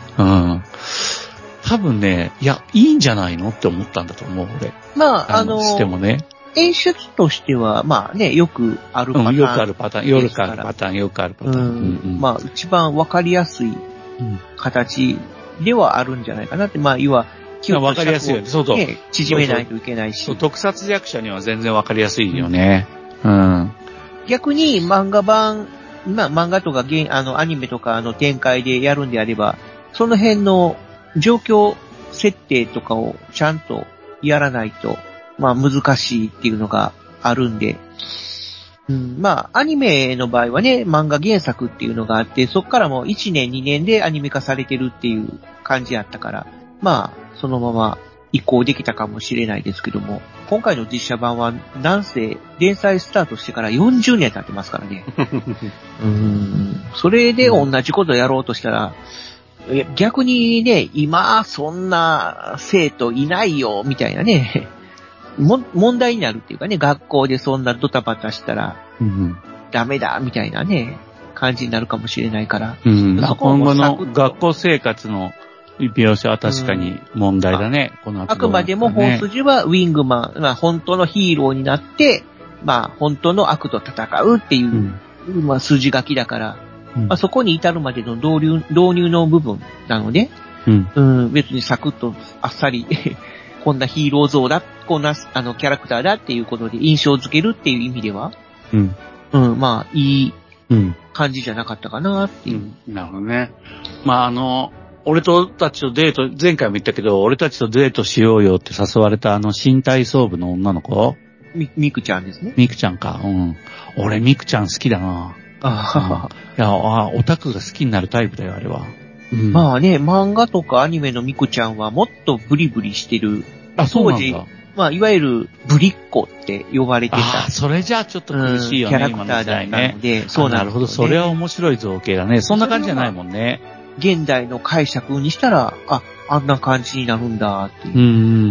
多分ね、いや、いいんじゃないのって思ったんだと思う、俺。 まあ、 してもね。 演出としては、まあね、よくあるパターン。 よくあるパターン。よくあるパターン。 まあ、一番わかりやすい形ではあるんじゃないかなって。まあ、要は、 わかりやすいよね。そうそう。 縮めないといけないし。 特撮役者には全然わかりやすいよね。 逆に漫画とかアニメとかの展開でやるんであれば、その辺の状況設定とかをちゃんとやらないと、まあ難しいっていうのがあるんで、 まあ、アニメの場合はね、漫画原作っていうのがあって、そこからもう1年2年でアニメ化されてるっていう感じやったから、まあ、そのまま移行できたかもしれないですけども、今回の実写版は、なんせ、連載スタートしてから40年経ってますからね。それで同じことやろうとしたら、逆にね、今、そんな生徒いないよ、みたいなね、問題になるっていうかね、学校でそんなドタバタしたら、ダメだ、みたいなね、感じになるかもしれないから。 今後の学校生活の描写は確かに問題だね、この後、 あくまでも本筋はウィングマン、まあ本当のヒーローになって、まあ本当の悪と戦うっていう、まあ筋書きだから、まあそこに至るまでの導入の部分なので、別にサクッとあっさり、こんなヒーロー像だ、こんなキャラクターだっていうことで印象づけるっていう意味では、まあいい感じじゃなかったかなっていう。 なるほどね。まあ俺たちとデート、前回も言ったけど、俺たちとデートしようよって誘われた新体操部の女の子ミクちゃんですね。 ミクちゃんか。俺ミクちゃん好きだな。いや、オタクが好きになるタイプだよ、あれは。 まあね、漫画とかアニメのミクちゃんはもっとブリブリしてる。 そうなんだ。 まあ、いわゆるブリッコって呼ばれてた。 それじゃあちょっと苦しいよね、 キャラクターだったので、そうなるほど、それは面白い造形だね。そんな感じじゃないもんね。 現代の解釈にしたら、あんな感じになるんだっていう。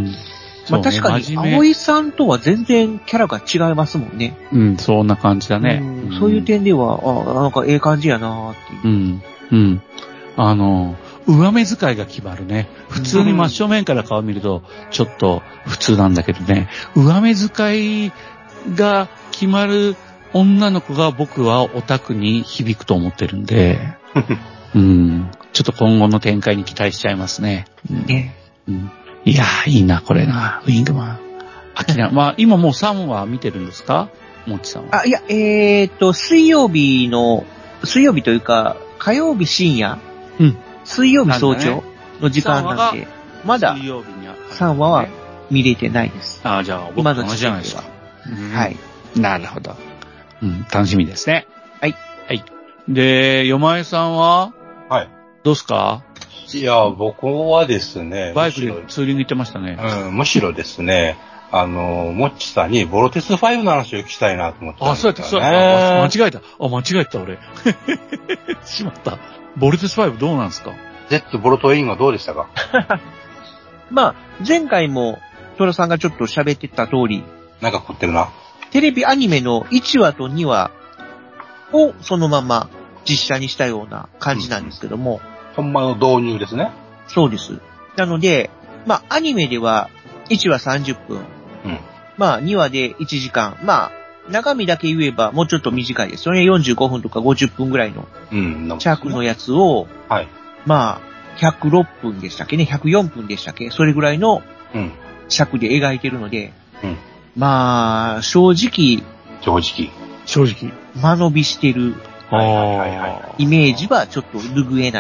まあ確かに、葵さんとは全然キャラが違いますもんね。 そんな感じだね。 そういう点では、なんかええ感じやなーっていう。 上目遣いが決まるね。普通に真正面から顔見ると、ちょっと普通なんだけどね。上目遣いが決まる女の子が僕はオタクに響くと思ってるんで、ちょっと今後の展開に期待しちゃいますね。いやー、いいな、これな、ウィングマン。まあ、今もう3話見てるんですか？もっちさんは。 いや、水曜日というか、火曜日深夜、水曜日早朝の時間なんで、まだ3話は見れてないです。 じゃあ、僕と同じじゃないですか。 はい。 なるほど。楽しみですね。 はい。 はい。で、よまえさんはどうすか？ いや、僕はですね、 バイクでツーリング行ってましたね。 むしろですね、もっちさんにボルテス5の話を聞きたいなと思ってたんですよね。 そうやった。間違えた、俺。しまった。ボルテス5どうなんですか？ Z ボルトインはどうでしたか？ まあ、前回も、トラさんがちょっと喋ってた通り、 なんか食ってるな。 テレビアニメの1話と2話をそのまま実写にしたような感じなんですけども、 ほんまの導入ですね。 そうです。なので、まあ、アニメでは1話30分。まあ、2話で1時間。まあ、中身だけ言えばもうちょっと短いです。それ45分とか50分ぐらいの尺のやつを、まあ、106分でしたっけね、104分でしたっけ、それぐらいの尺で描いてるので、まあ、正直、間延びしてるイメージはちょっと拭えない。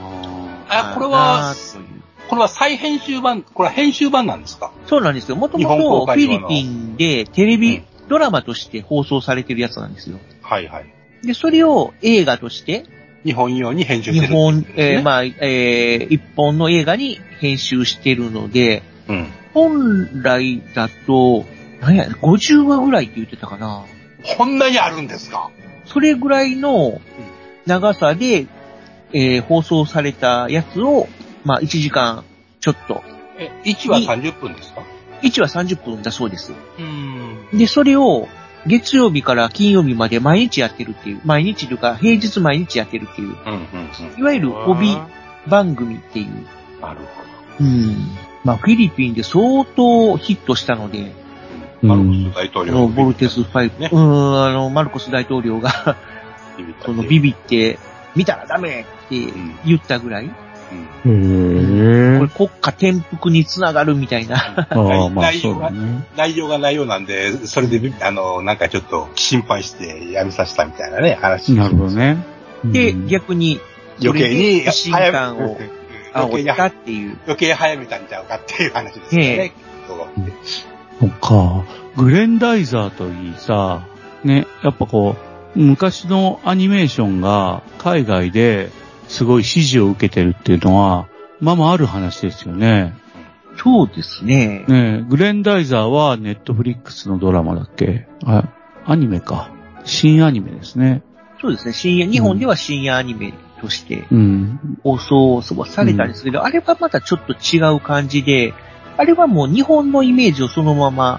これは再編集版、これは編集版なんですか？ そうなんですよ。もともとフィリピンでテレビドラマとして放送されてるやつなんですよ。で、それを映画として、 日本用に編集してる、 一本の映画に編集してるので、本来だと、50話ぐらいって言ってたかな。 こんなにあるんですか？ それぐらいの長さで、放送されたやつを、まあ1時間ちょっと。 1話30分ですか ？1話30分だそうです。で、それを月曜日から金曜日まで毎日やってるっていう、毎日というか平日毎日やってるっていう、いわゆる帯番組っていう。 なるほど。 まあフィリピンで相当ヒットしたので、 マルコス大統領。 ボルテス5、マルコス大統領がビビって見たらダメって言ったぐらい。これ国家転覆につながるみたいな。 内容が内容なんで、それで、なんかちょっと心配してやめさせたみたいなね、話。 なるほどね。 で、逆に、 余計に、 不信感を煽ったっていう。 余計早めたんちゃうかっていう話ですよね。 そっか。グレンダイザーといいさ、 ね、やっぱこう、昔のアニメーションが海外ですごい支持を受けてるっていうのは、まあまあある話ですよね。 そうですね。 ね、グレンダイザーはネットフリックスのドラマだっけ？アニメか。新アニメですね。 そうですね。日本では深夜アニメとしてうん。 放送されたんですけど、あれはまたちょっと違う感じで、あれはもう日本のイメージをそのまま、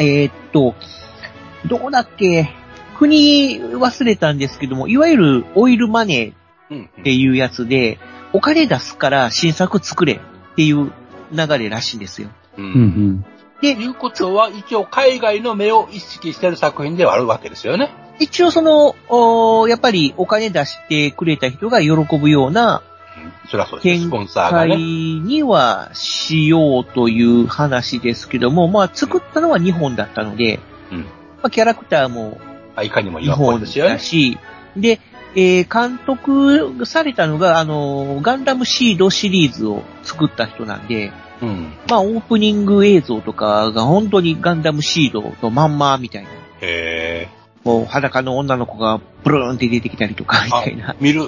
どこだっけ、国忘れたんですけども、いわゆるオイルマネーっていうやつで、お金出すから新作作れっていう流れらしいんですよ。 うん。 うんうん。 で、 いうことは、一応海外の目を意識してる作品ではあるわけですよね。 一応やっぱりお金出してくれた人が喜ぶようなそりゃそうです。 展スポンサーが開ね。 にはしようという話ですけども、まあ作ったのは日本だったので、 うん。 まあキャラクターもいかにも日今っぽい本ですよねだ。し、で、監督されたのが、ガンダムシードシリーズを作った人なんで、 うん。 まあオープニング映像とかが本当にガンダムシードのまんまみたいな。 へもう裸の女の子がブルーンって出てきたりとかみたいな。 見る。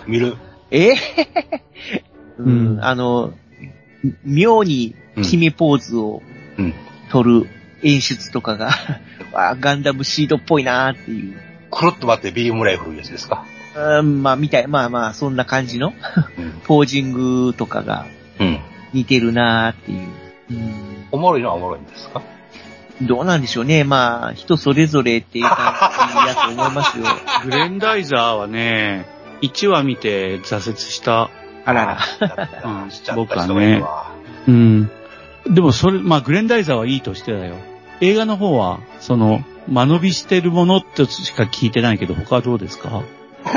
うん、妙に決めポーズをうん。 取る演出とかが、ガンダムシードっぽいなーっていう。 くるっと待ってビームライフルやつですか。 まあ、そんな感じのうん。 ポージングとかがうん。 似てるなーっていう。 おもろいのはおもろいんですか？ どうなんでしょうね。まあ、人それぞれっていう感じだと思いますよ。 グレンダイザーはね、1話見て挫折した。 あらら。 うんしちゃった人がいるわ。 うん。でもまあグレンダイザーはいいとしてだよ。映画の方は、間延びしてるものってしか聞いてないけど、他はどうですか？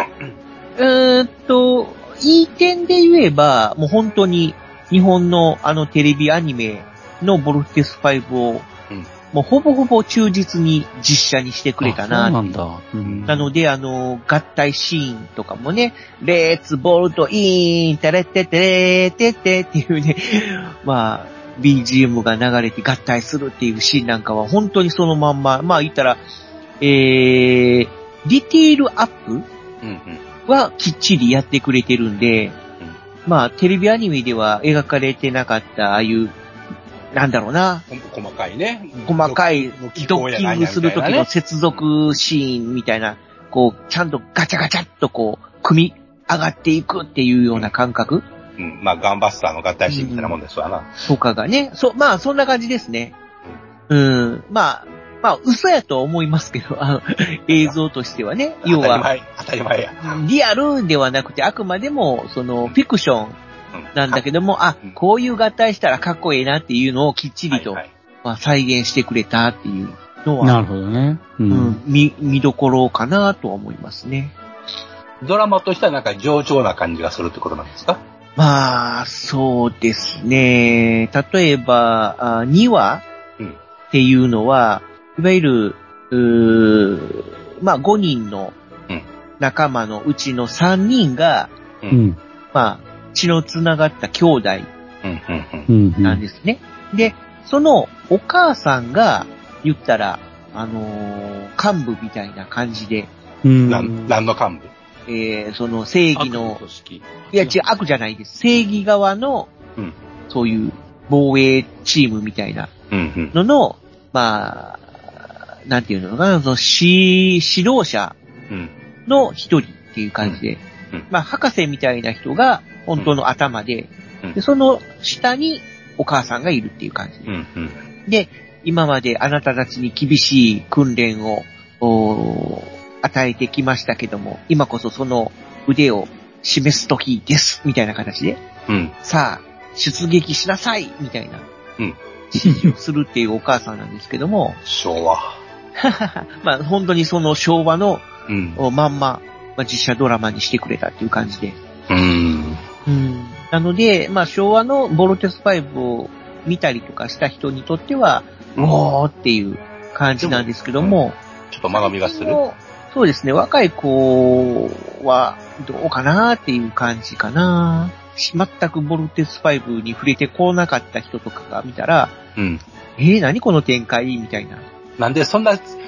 いい点で言えば、もう本当に日本のテレビアニメのボルテス5を、もうほぼほぼ忠実に実写にしてくれたな。 そうなんだ。 なので、合体シーンとかもね、レッツボルトイーン、テレッテテレーテテっていうね、まあ、BGM が流れて合体するっていうシーンなんかは本当にそのまんま、まあ言ったら、ディティールアップはきっちりやってくれてるんで、まあテレビアニメでは描かれてなかったああいうなんだろうな。 細かいね。 細かいドッキングするときの接続シーンみたいな、こう、ちゃんとガチャガチャっとこう、組み上がっていくっていうような感覚。 まあ、ガンバスターの合体シーンみたいなもんですわな。 とかがね。まあ、そんな感じですね。まあ、嘘やとは思いますけど、映像としてはね。要は、 当たり前や。 リアルではなくて、あくまでも、フィクション、なんだけども、こういう合体したらかっこいいなっていうのをきっちりと、まあ、再現してくれたっていうのは、 なるほどね。 見どころかなとは思いますね。 ドラマとしてはなんか上調な感じがするってことなんですか？ まあ、そうですね。例えば、2話っていうのは、いわゆる、まあ5人の仲間のうちの3人が、まあ、血のつながった兄弟なんですね。で、そのお母さんが言ったら、幹部みたいな感じで。 何の幹部？ その正義の、いや違う、悪じゃないです。正義側の、そういう防衛チームみたいなのの、まあ、なんていうのかな、その指導者の一人っていう感じで、まあ、博士みたいな人が本当の頭で、でその下にお母さんがいるっていう感じで、今まであなたたちに厳しい訓練を与えてきましたけども、今こそその腕を示す時です、みたいな形で、さあ、出撃しなさいみたいな、指示をするっていうお母さんなんですけども、 昭和。 まあ、本当にその昭和の、まんま、実写ドラマにしてくれたっていう感じで。なので、まあ、昭和のボルテス5を見たりとかした人にとっては、おーっていう感じなんですけども、 ちょっと間がみがする？ そうですね、若い子はどうかなっていう感じかな。全くボルテス5に触れてこなかった人とかが見たら、何この展開みたいな。 なんでそんな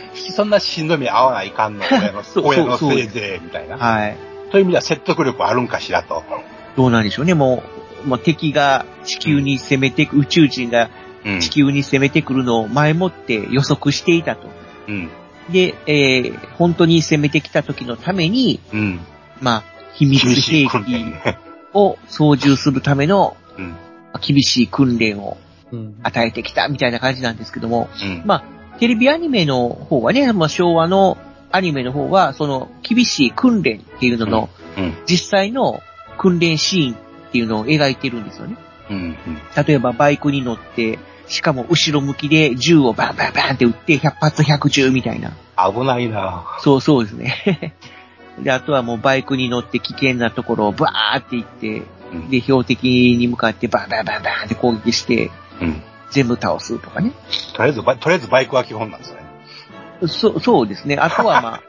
そんなしんどみ合わないかんの、親のせいで、みたいな。 はい。 という意味では説得力あるんかしらと。 どうなんでしょうね。もう敵が地球に攻めて宇宙人が地球に攻めてくるのを前もって予測していたと。 うん。 で、本当に攻めてきた時のために、 うん。 まあ、秘密兵器を操縦するための、厳しい訓練を与えてきたみたいな感じなんですけども、まあ、テレビアニメの方はね、まあ、昭和のアニメの方は、その厳しい訓練っていうのの、実際の訓練シーンっていうのを描いてるんですよね。例えばバイクに乗って、しかも後ろ向きで銃をバンバンバンって撃って100発100中みたいな。 危ないなそうですね。で、あとはもうバイクに乗って危険なところをバーって行って、で、標的に向かってバンバンバンバンって攻撃して、全部倒すとかね。 とりあえずバイクは基本なんですね。 そうですね。あとはま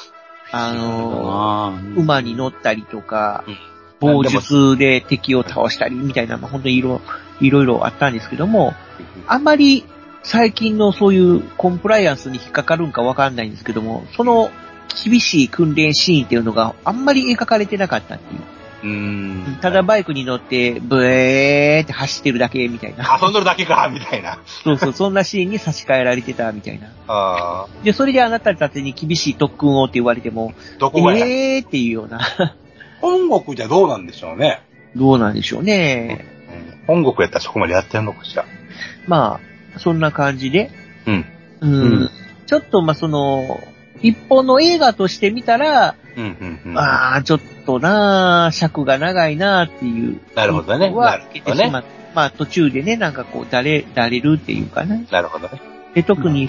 あ、馬に乗ったりとか、棒術で敵を倒したりみたいな、まあ、本当にいろいろあったんですけども、あんまり最近のそういうコンプライアンスに引っかかるんかわかんないんですけども、その厳しい訓練シーンっていうのがあんまり描かれてなかったっていう。ただバイクに乗って、ブエーって走ってるだけみたいな。 遊んどるだけかみたいな。 そう、そんなシーンに差し替えられてたみたいな。で、それであなたたちに厳しい特訓をって言われても、 どこがっていうような。 本国じゃどうなんでしょうね。 どうなんでしょうね。 本国やったらそこまでやってんのかしら。 まあ、そんな感じで。ちょっと、まあ、一本の映画として見たら、ちょっと尺が長いなっていう。 なるほどね。 は受けてしまって、まあ、途中でね、なんかこう、だれるっていうかね。 なるほどね。 で、特に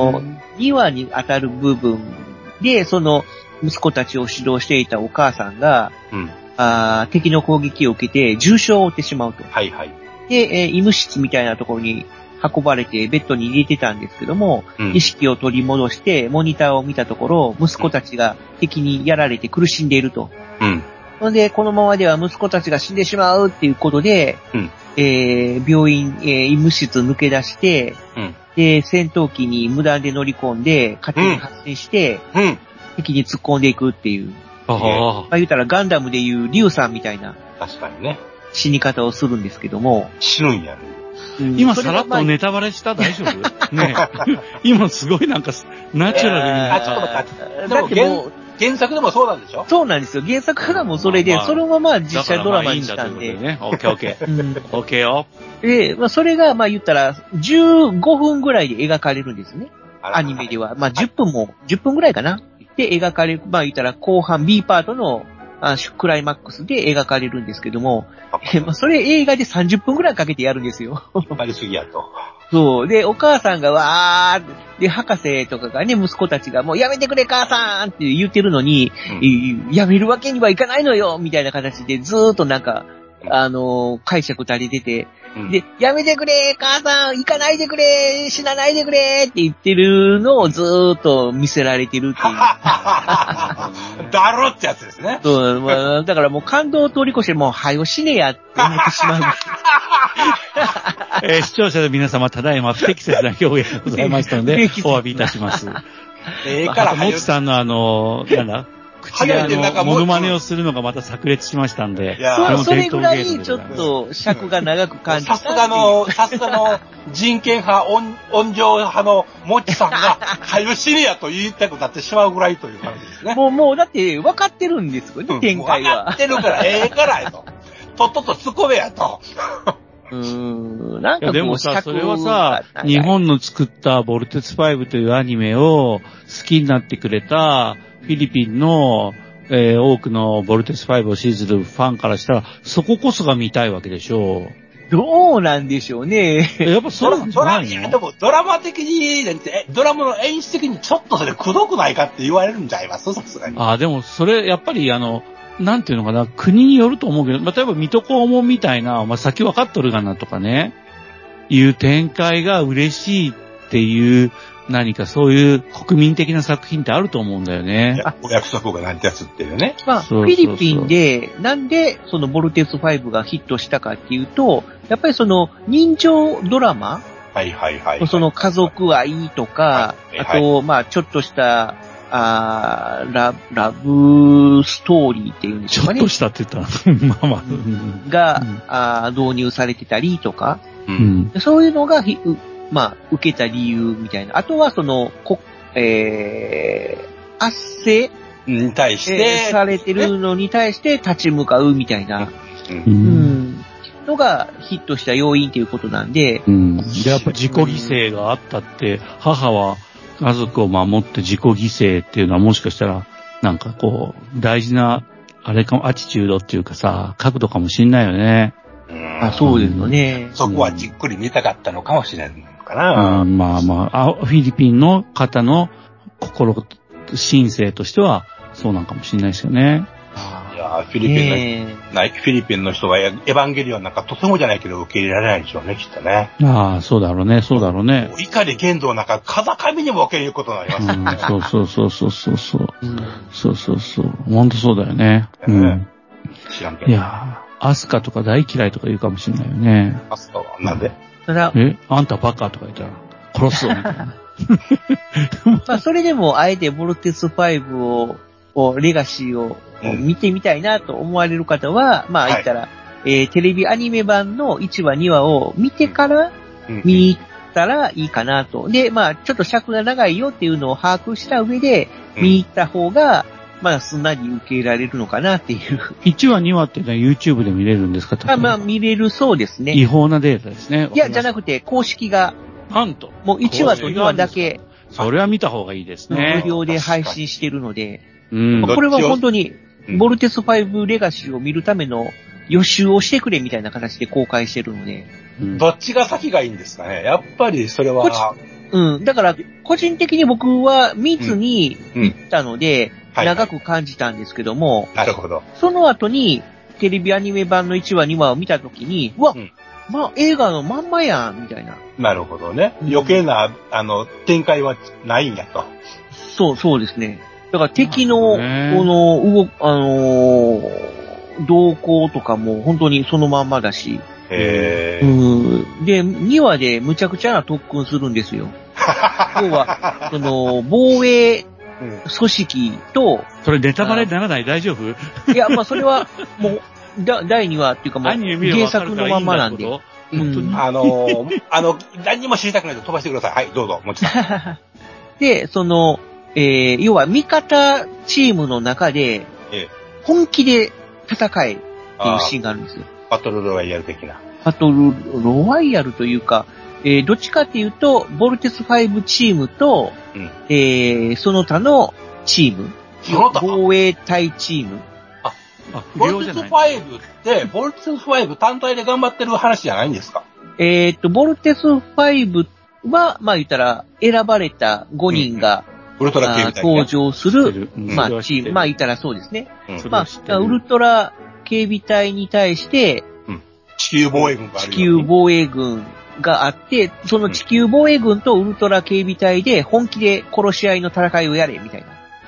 2話に当たる部分で、息子たちを指導していたお母さんが、敵の攻撃を受けて重傷を負ってしまうと。 はいはい。 で、医務室みたいなところに運ばれてベッドに入れてたんですけども、意識を取り戻してモニターを見たところ、息子たちが敵にやられて苦しんでいると。それで、このままでは息子たちが死んでしまうっていうことで、病院、医務室抜け出して、で、戦闘機に無断で乗り込んで、勝手に発進して、敵に突っ込んでいくっていう。まあ言うたらガンダムでいうリュウさんみたいな。 確かにね。 死に方をするんですけども。 死ぬんやね。 今さらっとネタバレした大丈夫ね今すごいなんかナチュラルに。 ちょっと待って。だってもう、原作でもそうなんでしょ？ そうなんですよ。原作からもそれで、そのまま実写ドラマにしたんで。 オッケーオッケー。オッケーよ。 で、まあそれが、まあ言ったら、15分ぐらいで描かれるんですね。アニメでは。まあ10分ぐらいかな。で描かれる、まあ言ったら後半 B パートのクライマックスで描かれるんですけども、まあそれ映画で30分ぐらいかけてやるんですよ。 引っ張りすぎやと。 そう。で、お母さんがわーで、博士とかがね、息子たちがもうやめてくれ母さんって言ってるのに、やめるわけにはいかないのよみたいな形でずーっとなんか、解釈足りてて、で、やめてくれ母さん行かないでくれ死なないでくれって言ってるのをずーっと見せられてるっていう。 だろってやつですね。 そう、まあ、だからもう感動を通り越してもう、はよ死ねやって思ってしまうんです。視聴者の皆様、ただいま不適切な表現がございましたので、お詫びいたします。 からもちさんのなんだ口でモノマネをするのがまた炸裂しましたんで。 それぐらいちょっと尺が長く感じた。 さすがの人権派、温情派のもちさんが、はよ死ねやと言いたくなってしまうぐらいという感じですね。 もうだって分かってるんですよね、展開は。 分かってるから、からやと。とっとと突っ込めやと。 なんかでもさ、それはさ、日本の作ったボルテス5というアニメを好きになってくれたフィリピンの、多くのボルテス5を支持するファンからしたら、そここそが見たいわけでしょう。 どうなんでしょうね。 やっぱそうなんじゃないの？ でもドラマ的に、ドラマの演出的にちょっとそれくどくないかって言われるんちゃいます？さすがに。 でもそれ、やっぱりなんていうのかな、国によると思うけど、例えば水戸黄門みたいな、先分かっとるがなとかね、いう展開が嬉しいっていう、何かそういう国民的な作品ってあると思うんだよね。 お約束がなんてやつっていうね。 まあ、フィリピンで、なんでそのボルテス5がヒットしたかっていうと、やっぱり人情ドラマはいはいはい。 その家族愛とか、 はいあと、まあちょっとした、ラブストーリーっていうんでしょうかね。 ちょっとしたって言ったら、まあまあ。 が、導入されてたりとか、 うん。 そういうのがまあ、受けた理由みたいな。あとは、圧政に対して、 されてるのに対して立ち向かうみたいな、のがヒットした要因ということなんで、 やっぱ自己犠牲があったって、母は家族を守って自己犠牲っていうのはもしかしたら、なんかこう、大事な、あれかも、アティチュードっていうかさ、角度かもしんないよね。 そうですよね。 そこはじっくり見たかったのかもしれないのかな。 まあまあ、フィリピンの方の心性としては、そうなんかもしれないですよね。 いやフィリピンの人がエヴァンゲリオンなんかとてもじゃないけど受け入れられないでしょうね、きっとね。 ああ、そうだろうね、そうだろうね。 怒り言動なんか風上にも受け入れることになりますよね。 そう。ほんとそうだよね。 知らんけど。 いやアスカとか大嫌いとか言うかもしれないよね。 アスカはなんで？ あんたバカとか言ったら殺すぞみたいな。 まあ、それでも、あえてボルテス5レガシーを見てみたいなと思われる方は、まあ、言ったら、テレビアニメ版の1話、2話を見てから見に行ったらいいかなと。で、まあ、ちょっと尺が長いよっていうのを把握した上で、見に行った方が、まあ、すんなり受け入れられるのかなっていう。 1話、2話ってのは YouTube で見れるんですか？ まあ、見れるそうですね。 違法なデータですね。 いや、じゃなくて、公式が、 なんと。 もう1話と2話だけ。 それは見た方がいいですね。 無料で配信してるので。 これは本当に、ボルテス5レガシーを見るための予習をしてくれみたいな形で公開してるので。 どっちが先がいいんですかね？やっぱりそれは。 だから、個人的に僕は見ずに行ったので、長く感じたんですけども、 なるほど。 その後に、テレビアニメ版の1話、2話を見たときに、まあ、映画のまんまやん、みたいな。 なるほどね。余計な、展開はないんやと。 そうですね。だから敵の、動向とかも本当にそのまんまだし。で、2話でむちゃくちゃな特訓するんですよ。要は、防衛組織と、 それネタバレにならない？大丈夫？ いや、まあそれは、もう、第2話っていうかもう、原作のまんまなんで。 何にも知りたくないと飛ばしてください。はい、どうぞ、もちろん。 で、要は味方チームの中で、本気で戦えっていうシーンがあるんですよ。 バトルロワイヤル的な。 バトルロワイヤルというか、どっちかっていうと、ボルテス5チームと、その他のチーム。防衛隊チーム。 ボルテス5って、ボルテス5単体で頑張ってる話じゃないんですか？ ボルテス5は、まあ言ったら、選ばれた5人が、 ウルトラ警備隊登場する、まあチーム、まあ言ったらそうですね。まあ、ウルトラ警備隊に対して、 地球防衛軍がある。 地球防衛軍があって、その地球防衛軍とウルトラ警備隊で本気で殺し合いの戦いをやれ、みたいな。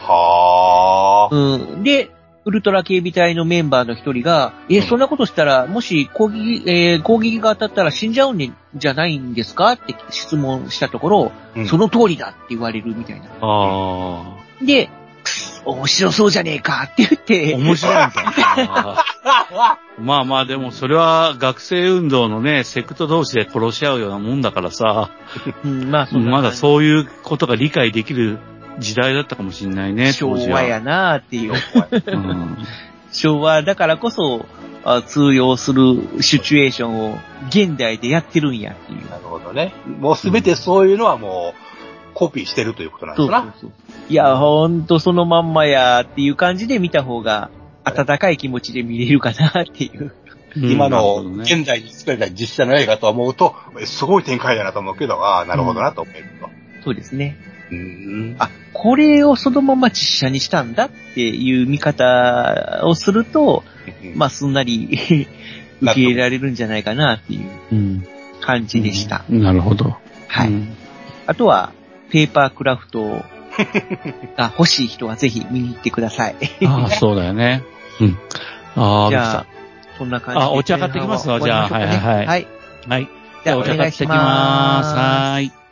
で、ウルトラ警備隊のメンバーの一人が、そんなことしたら、もし攻撃が当たったら死んじゃうんじゃないんですかって質問したところ、その通りだって言われるみたいな。で、面白そうじゃねえかって言って。 面白いんだ。まあまあでもそれは学生運動のね、セクト同士で殺し合うようなもんだからさ、まだそういうことが理解できる時代だったかもしれないね、 昭和やなーっていう。昭和だからこそ通用するシチュエーションを現代でやってるんやっていう。 なるほどね。もうすべてそういうのはもうコピーしてるということなんですか？ そう。いや、ほんとそのまんまやっていう感じで見た方が温かい気持ちで見れるかなっていう。 今の現代に作られた実写の映画と思うと、すごい展開だなと思うけど、なるほどなと思えると。 そうですね。これをそのまま実写にしたんだっていう見方をすると、まあすんなり受け入れられるんじゃないかなっていう感じでした。 なるほど。 はい。あとは、ペーパークラフトが欲しい人はぜひ見に行ってください。 そうだよね。じゃあ、そんな感じで。 お茶買ってきますわ、じゃあ。はい。 じゃあお茶買ってきます。はーい。